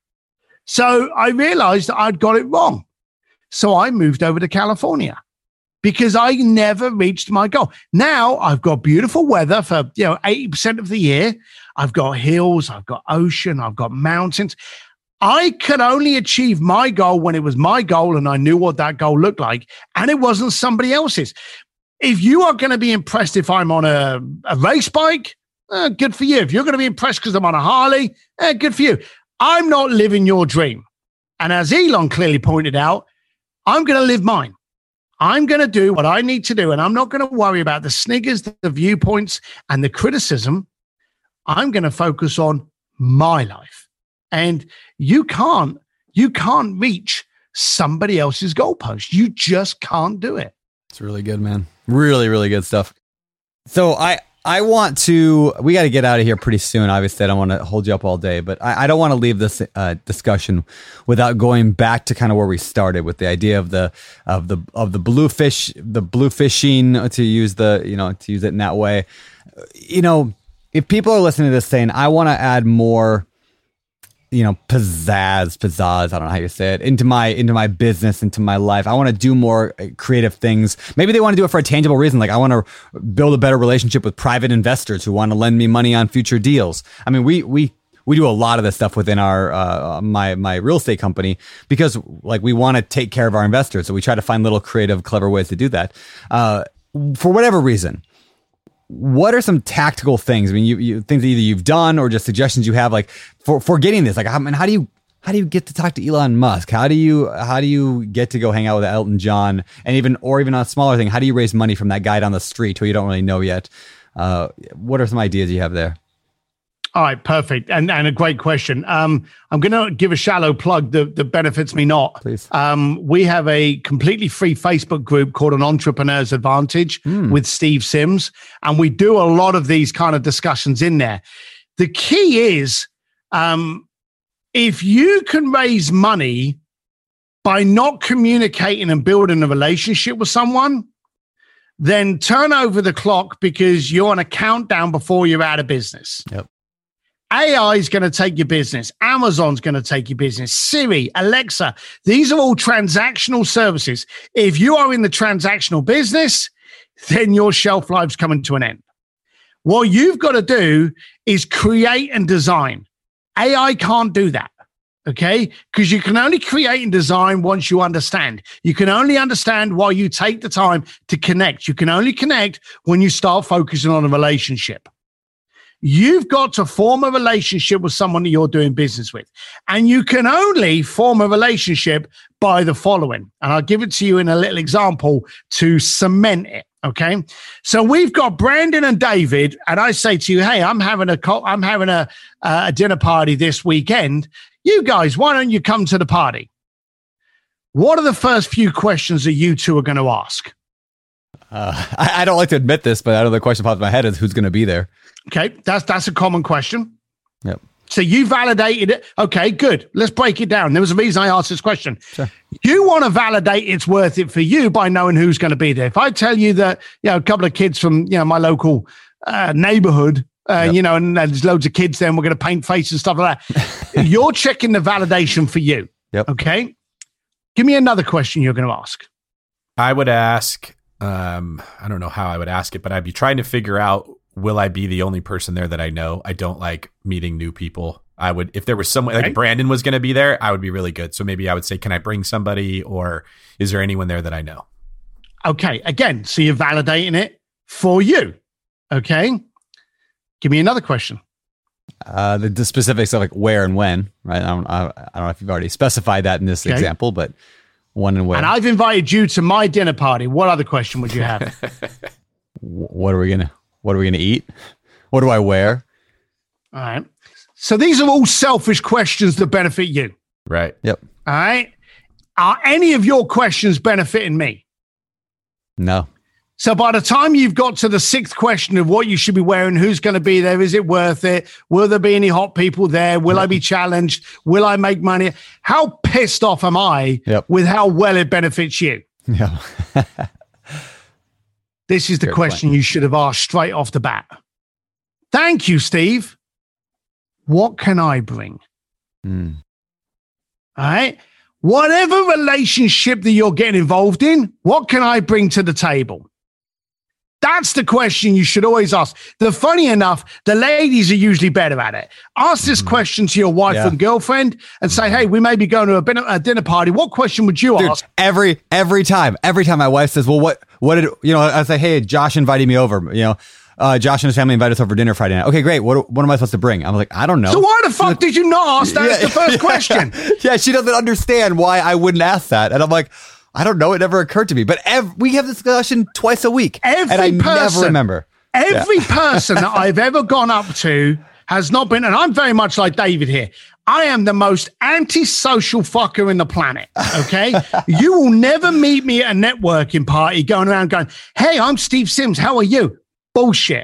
So I realized I'd got it wrong. So I moved over to California because I never reached my goal. Now I've got beautiful weather for, you know, eighty percent of the year. I've got hills, I've got ocean, I've got mountains. I could only achieve my goal when it was my goal and I knew what that goal looked like, and it wasn't somebody else's. If you are going to be impressed if I'm on a, a race bike, eh, good for you. If you're going to be impressed because I'm on a Harley, eh, good for you. I'm not living your dream. And as Elon clearly pointed out, I'm going to live mine. I'm going to do what I need to do, and I'm not going to worry about the sniggers, the viewpoints, and the criticism. I'm going to focus on my life. And you can't, you can't reach somebody else's goalpost. You just can't do it. It's really good, man. Really, really good stuff. So I, I want to, we got to get out of here pretty soon. Obviously, I don't want to hold you up all day, but I, I don't want to leave this uh, discussion without going back to kind of where we started with the idea of the, of the, of the bluefish, the blue fishing, to use the, you know, to use it in that way. You know, if people are listening to this saying, I want to add more, you know, pizzazz, pizzazz, I don't know how you say it, into my, into my business, into my life. I want to do more creative things. Maybe they want to do it for a tangible reason. Like I want to build a better relationship with private investors who want to lend me money on future deals. I mean, we, we, we do a lot of this stuff within our, uh, my, my real estate company because like we want to take care of our investors. So we try to find little creative, clever ways to do that. Uh, for whatever reason. What are some tactical things? I mean, you, you things that either you've done or just suggestions you have, like for, for getting this. Like, I mean, how do you how do you get to talk to Elon Musk? How do you how do you get to go hang out with Elton John? And even or even a smaller thing, how do you raise money from that guy down the street who you don't really know yet? Uh, what are some ideas you have there? All right, perfect. And and a great question. Um, I'm going to give a shallow plug that, that benefits me not. Please. Um, we have a completely free Facebook group called An Entrepreneur's Advantage mm. with Steve Sims. And we do a lot of these kind of discussions in there. The key is um, if you can raise money by not communicating and building a relationship with someone, then turn over the clock because you're on a countdown before you're out of business. Yep. A I is going to take your business. Amazon's going to take your business. Siri, Alexa, these are all transactional services. If you are in the transactional business, then your shelf life's coming to an end. What you've got to do is create and design. A I can't do that, okay? Because you can only create and design once you understand. You can only understand while you take the time to connect. You can only connect when you start focusing on a relationship. You've got to form a relationship with someone that you're doing business with. And you can only form a relationship by the following. And I'll give it to you in a little example to cement it. Okay. So we've got Brandon and David, and I say to you, hey, I'm having a, co- I'm having a, uh, a dinner party this weekend. You guys, why don't you come to the party? What are the first few questions that you two are going to ask? Uh, I, I don't like to admit this, but another question pops in my head is who's going to be there? Okay, that's that's a common question. Yep. So you validated it. Okay, good. Let's break it down. There was a reason I asked this question. Sure. You want to validate it's worth it for you by knowing who's going to be there. If I tell you that, you know, a couple of kids from, you know, my local uh, neighborhood, uh, yep. you know, and there's loads of kids there and we're going to paint faces and stuff like that, you're checking the validation for you. Yep. Okay. Give me another question you're going to ask. I would ask, um, I don't know how I would ask it, but I'd be trying to figure out, will I be the only person there that I know? I don't like meeting new people. I would, if there was someone like Brandon was going to be there, I would be really good. So maybe I would say, can I bring somebody, or is there anyone there that I know? Okay. Again, so you're validating it for you. Okay. Give me another question. Uh, the, the specifics of like where and when, right? I don't, I, I don't know if you've already specified that in this okay. example, but when and where. And I've invited you to my dinner party. What other question would you have? What are we going to, What are we going to eat? What do I wear? All right. So these are all selfish questions that benefit you. Right. Yep. All right. Are any of your questions benefiting me? No. So by the time you've got to the sixth question of what you should be wearing, who's going to be there, is it worth it? Will there be any hot people there? Will yep. I be challenged? Will I make money? How pissed off am I yep. with how well it benefits you? Yeah. This is the Fair question point. You should have asked straight off the bat. Thank you, Steve. What can I bring? Mm. All right. Whatever relationship that you're getting involved in, what can I bring to the table? That's the question you should always ask. The funny enough, the ladies are usually better at it. Ask this mm-hmm. question to your wife yeah. and girlfriend and say, hey, we may be going to a dinner, a dinner party. What question would you Dude, ask? Every every time, every time my wife says, well, what, what did, you know, I say, hey, Josh invited me over, you know, uh, Josh and his family invited us over for dinner Friday night. Okay, great. What, what am I supposed to bring? I'm like, I don't know. So why the fuck like, did you not ask that yeah, as the first yeah, question? Yeah, she doesn't understand why I wouldn't ask that. And I'm like, I don't know. It never occurred to me. But ev- we have this discussion twice a week. Every and I person, never remember. Every yeah. person that I've ever gone up to has not been, and I'm very much like David here. I am the most antisocial fucker in the planet, okay? You will never meet me at a networking party going around going, hey, I'm Steve Sims. How are you? Bullshit.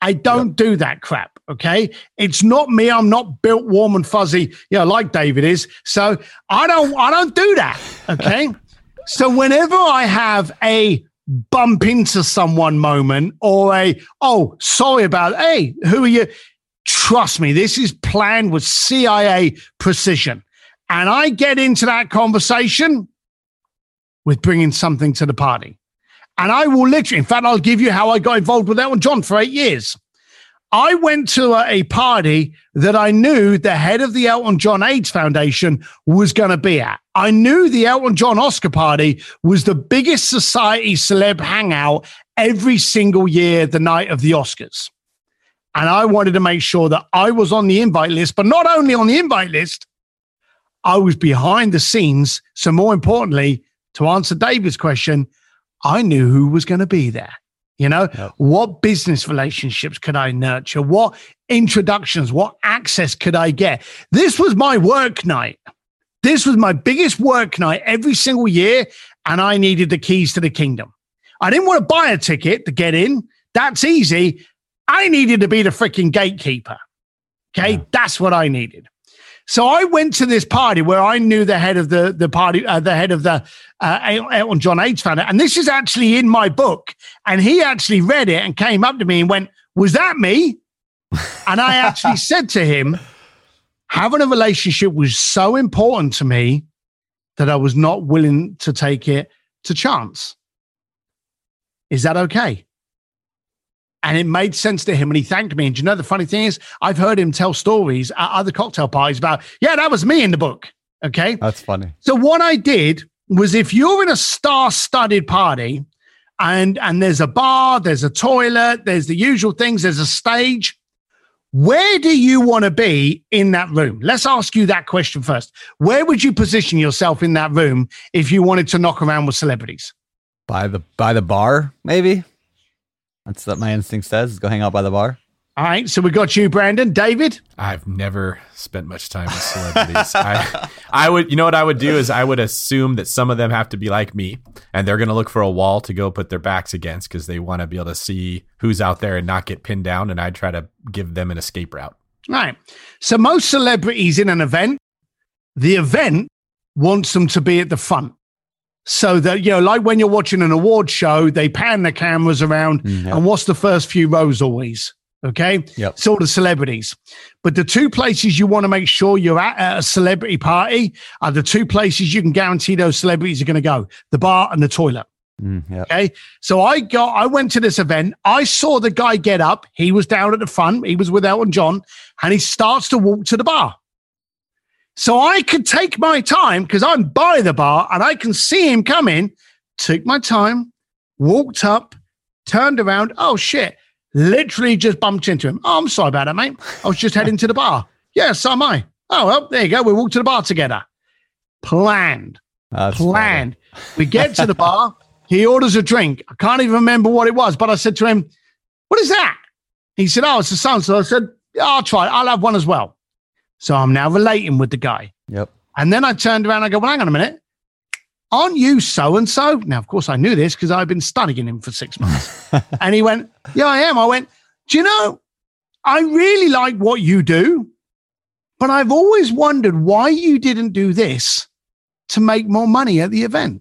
I don't yep. do that crap. Okay. It's not me. I'm not built warm and fuzzy, you know, like David is. So I don't, I don't do that. Okay. So whenever I have a bump into someone moment or a, oh, sorry about, hey, who are you? Trust me, this is planned with C I A precision. And I get into that conversation with bringing something to the party. And I will literally, in fact, I'll give you how I got involved with Elton John for eight years. I went to a, a party that I knew the head of the Elton John AIDS Foundation was going to be at. I knew the Elton John Oscar party was the biggest society celeb hangout every single year, the night of the Oscars. And I wanted to make sure that I was on the invite list, but not only on the invite list, I was behind the scenes. So more importantly, to answer David's question, I knew who was going to be there. You know, yep. What business relationships could I nurture? What introductions, what access could I get? This was my work night. This was my biggest work night every single year. And I needed the keys to the kingdom. I didn't want to buy a ticket to get in. That's easy. I needed to be the freaking gatekeeper. Okay. Yeah. That's what I needed. So I went to this party where I knew the head of the, the party, uh, the head of the uh, Elton John AIDS Foundation. And this is actually in my book. And he actually read it and came up to me and went, was that me? And I actually said to him, having a relationship was so important to me that I was not willing to take it to chance. Is that okay? And it made sense to him, and he thanked me. And you know, the funny thing is, I've heard him tell stories at other cocktail parties about, yeah, that was me in the book. Okay. That's funny. So what I did was, if you're in a star-studded party and, and there's a bar, there's a toilet, there's the usual things, there's a stage, where do you want to be in that room? Let's ask you that question first. Where would you position yourself in that room if you wanted to knock around with celebrities? By the, by the bar, maybe? That's what my instinct says. Go hang out by the bar. All right. So we got you, Brandon. David? I've never spent much time with celebrities. I, I would, you know what I would do is I would assume that some of them have to be like me and they're going to look for a wall to go put their backs against because they want to be able to see who's out there and not get pinned down. And I'd try to give them an escape route. Right. So most celebrities in an event, the event wants them to be at the front. So that, you know, like when you're watching an award show, they pan the cameras around mm, yep. and what's the first few rows always? Okay. Yep. It's all the celebrities. But the two places you want to make sure you're at, at a celebrity party are the two places you can guarantee those celebrities are going to go, the bar and the toilet. Mm, yep. Okay. So I got, I went to this event. I saw the guy get up. He was down at the front. He was with Elton John and he starts to walk to the bar. So I could take my time because I'm by the bar and I can see him come in, took my time, walked up, turned around. Oh, shit. Literally just bumped into him. Oh, I'm sorry about that, mate. I was just heading to the bar. Yeah, so am I. Oh, well, there you go. We walked to the bar together. Planned. That's Planned. Funny. We get to the bar. He orders a drink. I can't even remember what it was, but I said to him, what is that? He said, oh, it's a so-and-so. I said, yeah, I'll try it. I'll have one as well. So I'm now relating with the guy. Yep. And then I turned around and I go, well, hang on a minute. Aren't you so-and-so? Now, of course, I knew this because I've been studying him for six months. And he went, yeah, I am. I went, do you know, I really like what you do, but I've always wondered why you didn't do this to make more money at the event.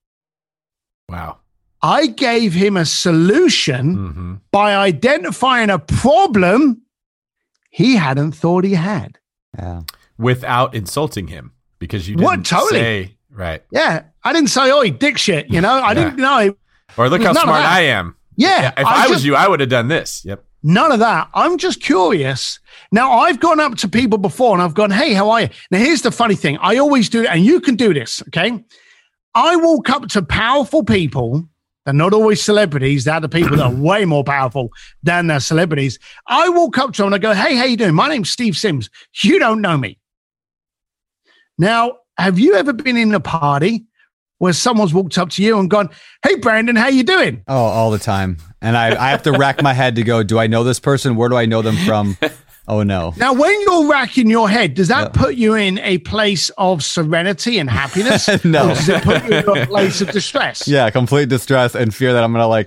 Wow. I gave him a solution mm-hmm. by identifying a problem he hadn't thought he had. Yeah. Without insulting him because you didn't what, totally. say, right. Yeah. I didn't say, oi, dick shit. You know, I yeah. didn't know. Or look how smart I am. Yeah. If I, I was just, you, I would have done this. Yep. None of that. I'm just curious. Now, I've gone up to people before and I've gone, hey, how are you? Now, here's the funny thing. I always do, and you can do this, okay? I walk up to powerful people. They're not always celebrities. They're the people that are way more powerful than their celebrities. I walk up to them and I go, hey, how you doing? My name's Steve Sims. You don't know me. Now, have you ever been in a party where someone's walked up to you and gone, hey, Brandon, how you doing? Oh, all the time. And I, I have to rack my head to go, do I know this person? Where do I know them from? Oh, no. Now, when you're racking your head, does that no. put you in a place of serenity and happiness? No. Or does it put you in a place of distress? Yeah, complete distress and fear that I'm going to like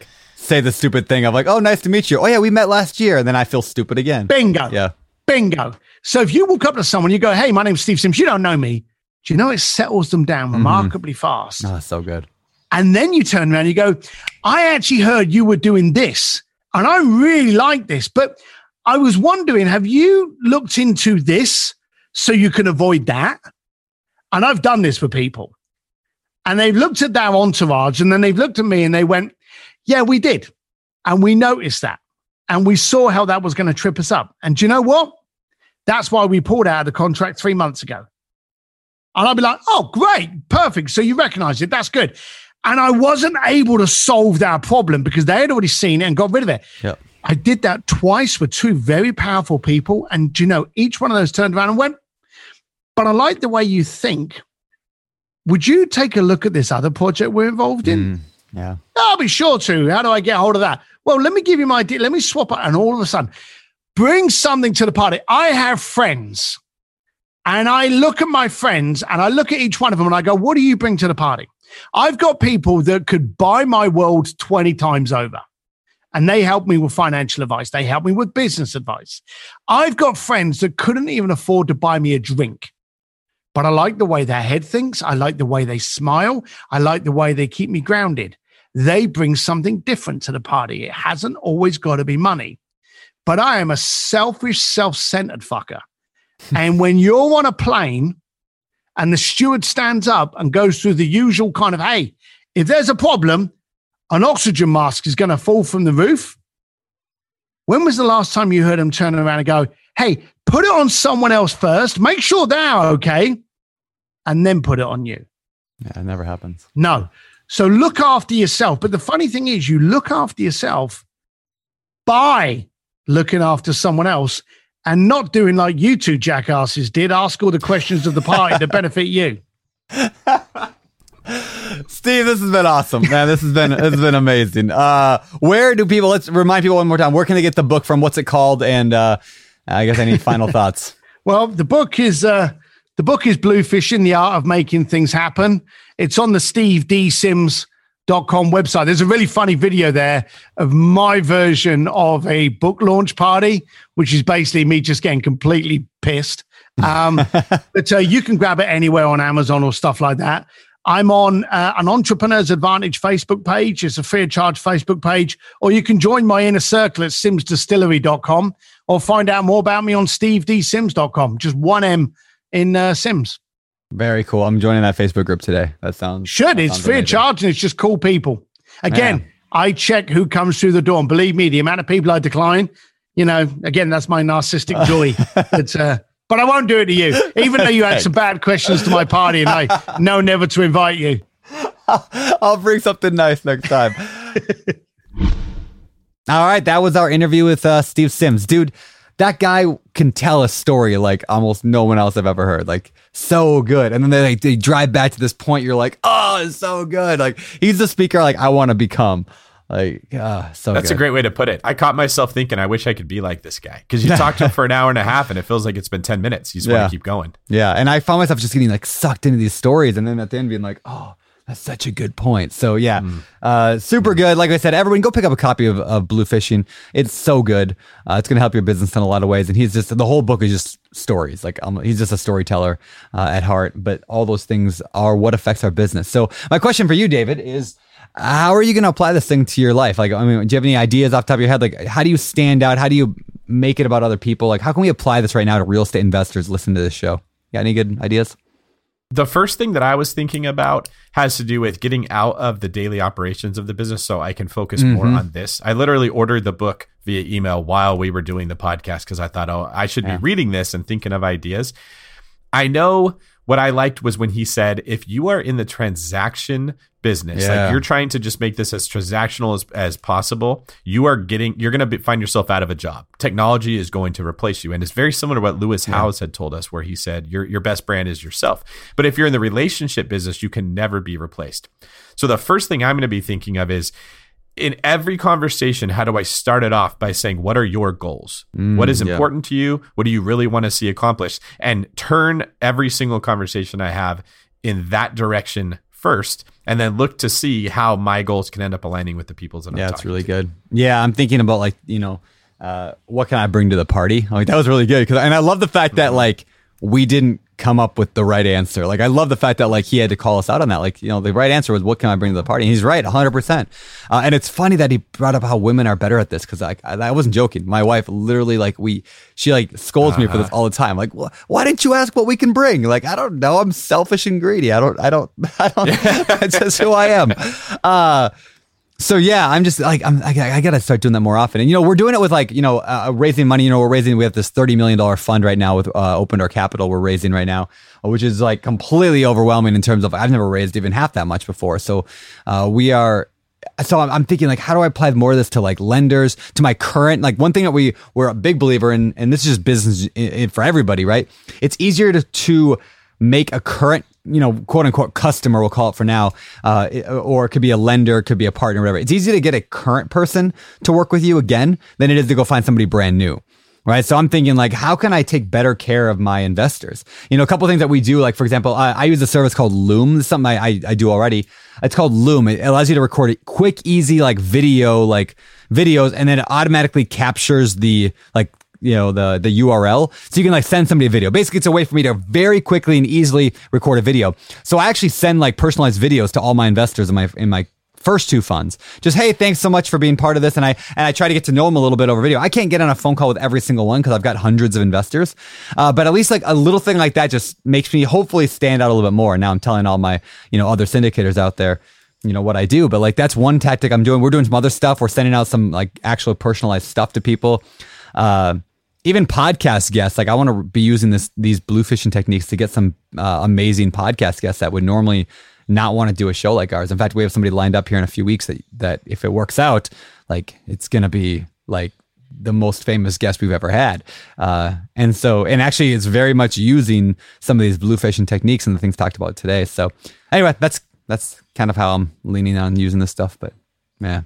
say the stupid thing of like, oh, nice to meet you. Oh, yeah, we met last year. And then I feel stupid again. Bingo. Yeah. Bingo. So if you walk up to someone, you go, hey, my name's Steve Sims. You don't know me. Do you know it settles them down remarkably mm-hmm. fast? Oh, that's so good. And then you turn around and you go, I actually heard you were doing this. And I really like this. But I was wondering, have you looked into this so you can avoid that? And I've done this for people. And they've looked at their entourage and then they've looked at me and they went, yeah, we did. And we noticed that. And we saw how that was going to trip us up. And do you know what? That's why we pulled out of the contract three months ago. And I'd be like, oh, great, perfect. So you recognize it. That's good. And I wasn't able to solve that problem because they had already seen it and got rid of it. Yep. I did that twice with two very powerful people. And, you know, each one of those turned around and went, but I like the way you think. Would you take a look at this other project we're involved in? Mm, yeah. I'll be sure to. How do I get hold of that? Well, let me give you my idea. Let me swap it. And all of a sudden, bring something to the party. I have friends. And I look at my friends and I look at each one of them and I go, what do you bring to the party? I've got people that could buy my world twenty times over. And they help me with financial advice. They help me with business advice. I've got friends that couldn't even afford to buy me a drink. But I like the way their head thinks. I like the way they smile. I like the way they keep me grounded. They bring something different to the party. It hasn't always got to be money. But I am a selfish, self-centered fucker. And when you're on a plane and the steward stands up and goes through the usual kind of, hey, if there's a problem, an oxygen mask is going to fall from the roof. When was the last time you heard him turn around and go, hey, put it on someone else first, make sure they're okay, and then put it on you? Yeah, it never happens. No. So look after yourself. But the funny thing is you look after yourself by looking after someone else and not doing like you two jackasses did, ask all the questions of the party to benefit you. Steve, this has been awesome, man. This has been this has been amazing. Uh, where do people? Let's remind people one more time. Where can they get the book from? What's it called? And uh, I guess any final thoughts? Well, the book is uh, the book is Bluefishing: The Art of Making Things Happen. It's on the steve d sims dot com website. There's a really funny video there of my version of a book launch party, which is basically me just getting completely pissed. Um, but uh, you can grab it anywhere on Amazon or stuff like that. I'm on uh, an Entrepreneur's Advantage Facebook page. It's a free of charge Facebook page. Or you can join my inner circle at sims distillery dot com or find out more about me on steve d sims dot com. Just one M in uh, Sims. Very cool. I'm joining that Facebook group today. That sounds Should. that It's sounds free amazing. of charge and it's just cool people. Again, Man. I check who comes through the door. And believe me, the amount of people I decline, you know, again, that's my narcissistic joy. It's uh But I won't do it to you, even though you had some bad questions to my party and I know never to invite you. I'll bring something nice next time. All right. That was our interview with uh, Steve Sims. Dude, that guy can tell a story like almost no one else I've ever heard. Like, so good. And then they, like, they drive back to this point. You're like, oh, it's so good. Like, he's the speaker like I want to become. Like, uh, so That's good. a great way to put it. I caught myself thinking, I wish I could be like this guy. Because you talk to him for an hour and a half and it feels like it's been ten minutes. You just Yeah. want to keep going. Yeah. And I found myself just getting like sucked into these stories. And then at the end being like, oh, that's such a good point. So yeah, mm. uh, super good. Like I said, everyone go pick up a copy of, of Bluefishing. It's so good. Uh, it's going to help your business in a lot of ways. And he's just, the whole book is just stories. Like um, he's just a storyteller uh, at heart, but all those things are what affects our business. So my question for you, David, is how are you going to apply this thing to your life? Like, I mean, do you have any ideas off the top of your head? Like, how do you stand out? How do you make it about other people? Like, how can we apply this right now to real estate investors listening to this show? Got any good ideas? The first thing that I was thinking about has to do with getting out of the daily operations of the business so I can focus mm-hmm. more on this. I literally ordered the book via email while we were doing the podcast because I thought, oh, I should yeah. be reading this and thinking of ideas. I know what I liked was when he said, if you are in the transaction business, yeah. like you're trying to just make this as transactional as, as possible, you are getting, you're going to find yourself out of a job. Technology is going to replace you. And it's very similar to what Lewis yeah. Howes had told us, where he said, your, your best brand is yourself. But if you're in the relationship business, you can never be replaced. So the first thing I'm going to be thinking of is, in every conversation, how do I start it off by saying, what are your goals? Mm, what is important yeah. to you? What do you really want to see accomplished? And turn every single conversation I have in that direction first, and then look to see how my goals can end up aligning with the people's. That yeah, I'm it's really to. good. Yeah, I'm thinking about like, you know, uh, what can I bring to the party? Like that was really good. Cause, and I love the fact that like we didn't come up with the right answer. Like I love the fact that like he had to call us out on that. Like, you know, the right answer was what can I bring to the party? And he's right, one hundred percent. Uh, and it's funny that he brought up how women are better at this because like, I, I wasn't joking. My wife literally like we, she like scolds uh-huh. me for this all the time. Like, well, why didn't you ask what we can bring? Like, I don't know. I'm selfish and greedy. I don't, I don't, I don't, that's just who I am. Uh, So yeah, I'm just like I'm. I, I gotta start doing that more often. And you know, we're doing it with like you know uh, raising money. You know, we're raising. We have this thirty million dollars fund right now with uh, Open Door Capital. We're raising right now, which is like completely overwhelming in terms of I've never raised even half that much before. So uh, we are. So I'm, I'm thinking like, how do I apply more of this to like lenders, to my current like one thing that we we're a big believer in, and this is just business in, in, for everybody, right? It's easier to to make a current, you know, quote unquote customer, we'll call it for now, uh, or it could be a lender, it could be a partner, whatever. It's easy to get a current person to work with you again than it is to go find somebody brand new. Right. So I'm thinking like, how can I take better care of my investors? You know, a couple of things that we do, like, for example, I, I use a service called Loom. This is something I, I, I do already. It's called Loom. It allows you to record it quick, easy, like video, like videos, and then it automatically captures the, like, you know, the, the U R L. So you can like send somebody a video. Basically, it's a way for me to very quickly and easily record a video. So I actually send like personalized videos to all my investors in my, in my first two funds. Just, hey, thanks so much for being part of this. And I, and I try to get to know them a little bit over video. I can't get on a phone call with every single one because I've got hundreds of investors. Uh, but at least like a little thing like that just makes me hopefully stand out a little bit more. And now I'm telling all my, you know, other syndicators out there, you know, what I do. But like, that's one tactic I'm doing. We're doing some other stuff. We're sending out some like actual personalized stuff to people. Uh, Even podcast guests, like I want to be using this these bluefishing techniques to get some uh, amazing podcast guests that would normally not want to do a show like ours. In fact, we have somebody lined up here in a few weeks that that if it works out, like it's gonna be like the most famous guest we've ever had. Uh, and so, and actually, it's very much using some of these bluefishing techniques and the things talked about today. So, anyway, that's that's kind of how I'm leaning on using this stuff. But yeah.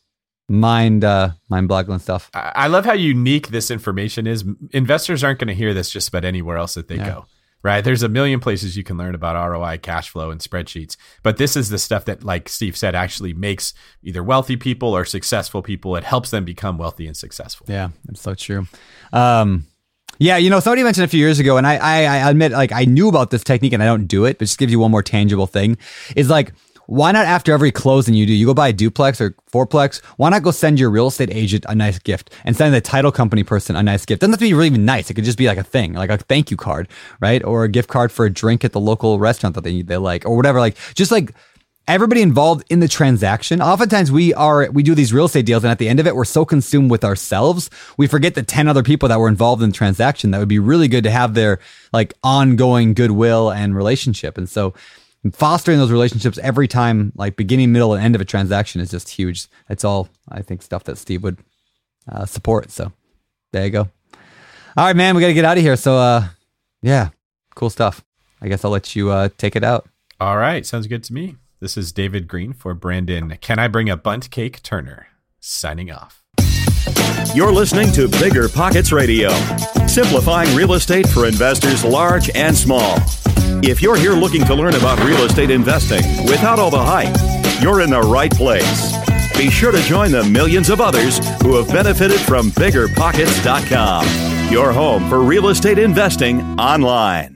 mind uh mind boggling stuff. I love how unique this information is. Investors aren't going to hear this just about anywhere else that they yeah. go, right? There's a million places you can learn about R O I, cash flow, and spreadsheets, but this is the stuff that, like Steve said, actually makes either wealthy people or successful people. It helps them become wealthy and successful. Yeah, that's so true. Um yeah, you know, somebody mentioned a few years ago, and I, I I admit, like, I knew about this technique and I don't do it, but just gives you one more tangible thing, is like, why not after every closing you do, you go buy a duplex or fourplex, why not go send your real estate agent a nice gift and send the title company person a nice gift? Doesn't have to be really even nice. It could just be like a thing, like a thank you card, right? Or a gift card for a drink at the local restaurant that they they like, or whatever. Like, just like everybody involved in the transaction. Oftentimes we are, we do these real estate deals, and at the end of it, we're so consumed with ourselves, we forget the ten other people that were involved in the transaction that would be really good to have their like ongoing goodwill and relationship. And so fostering those relationships every time, like beginning, middle, and end of a transaction, is just huge. It's all, I think, stuff that Steve would uh, support. So there you go. All right, man, we got to get out of here. So uh, yeah, cool stuff. I guess I'll let you uh, take it out. All right. Sounds good to me. This is David Green for Brandon. Can I bring a bunt cake Turner? Signing off. You're listening to Bigger Pockets Radio, simplifying real estate for investors large and small. If you're here looking to learn about real estate investing without all the hype, you're in the right place. Be sure to join the millions of others who have benefited from bigger pockets dot com, your home for real estate investing online.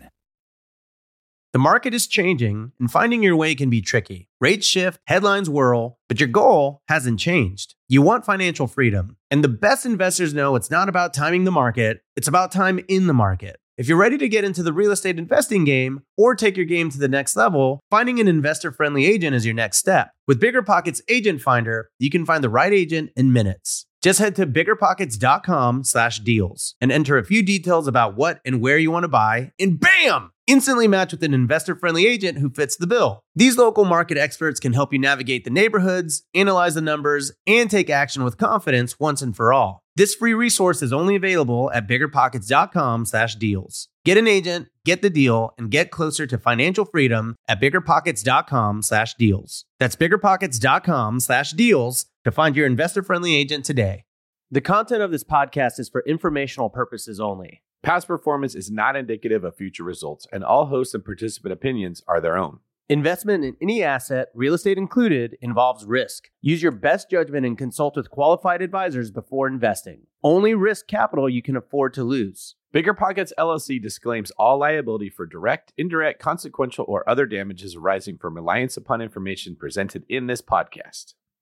The market is changing, and finding your way can be tricky. Rates shift, headlines whirl, but your goal hasn't changed. You want financial freedom, and the best investors know it's not about timing the market, it's about time in the market. If you're ready to get into the real estate investing game or take your game to the next level, finding an investor-friendly agent is your next step. With BiggerPockets Agent Finder, you can find the right agent in minutes. Just head to biggerpockets.com slash deals and enter a few details about what and where you want to buy, and bam! Instantly match with an investor-friendly agent who fits the bill. These local market experts can help you navigate the neighborhoods, analyze the numbers, and take action with confidence once and for all. This free resource is only available at biggerpockets.com slash deals. Get an agent, get the deal, and get closer to financial freedom at biggerpockets.com slash deals. That's biggerpockets.com slash deals to find your investor-friendly agent today. The content of this podcast is for informational purposes only. Past performance is not indicative of future results, and all hosts and participant opinions are their own. Investment in any asset, real estate included, involves risk. Use your best judgment and consult with qualified advisors before investing. Only risk capital you can afford to lose. Bigger Pockets L L C disclaims all liability for direct, indirect, consequential, or other damages arising from reliance upon information presented in this podcast.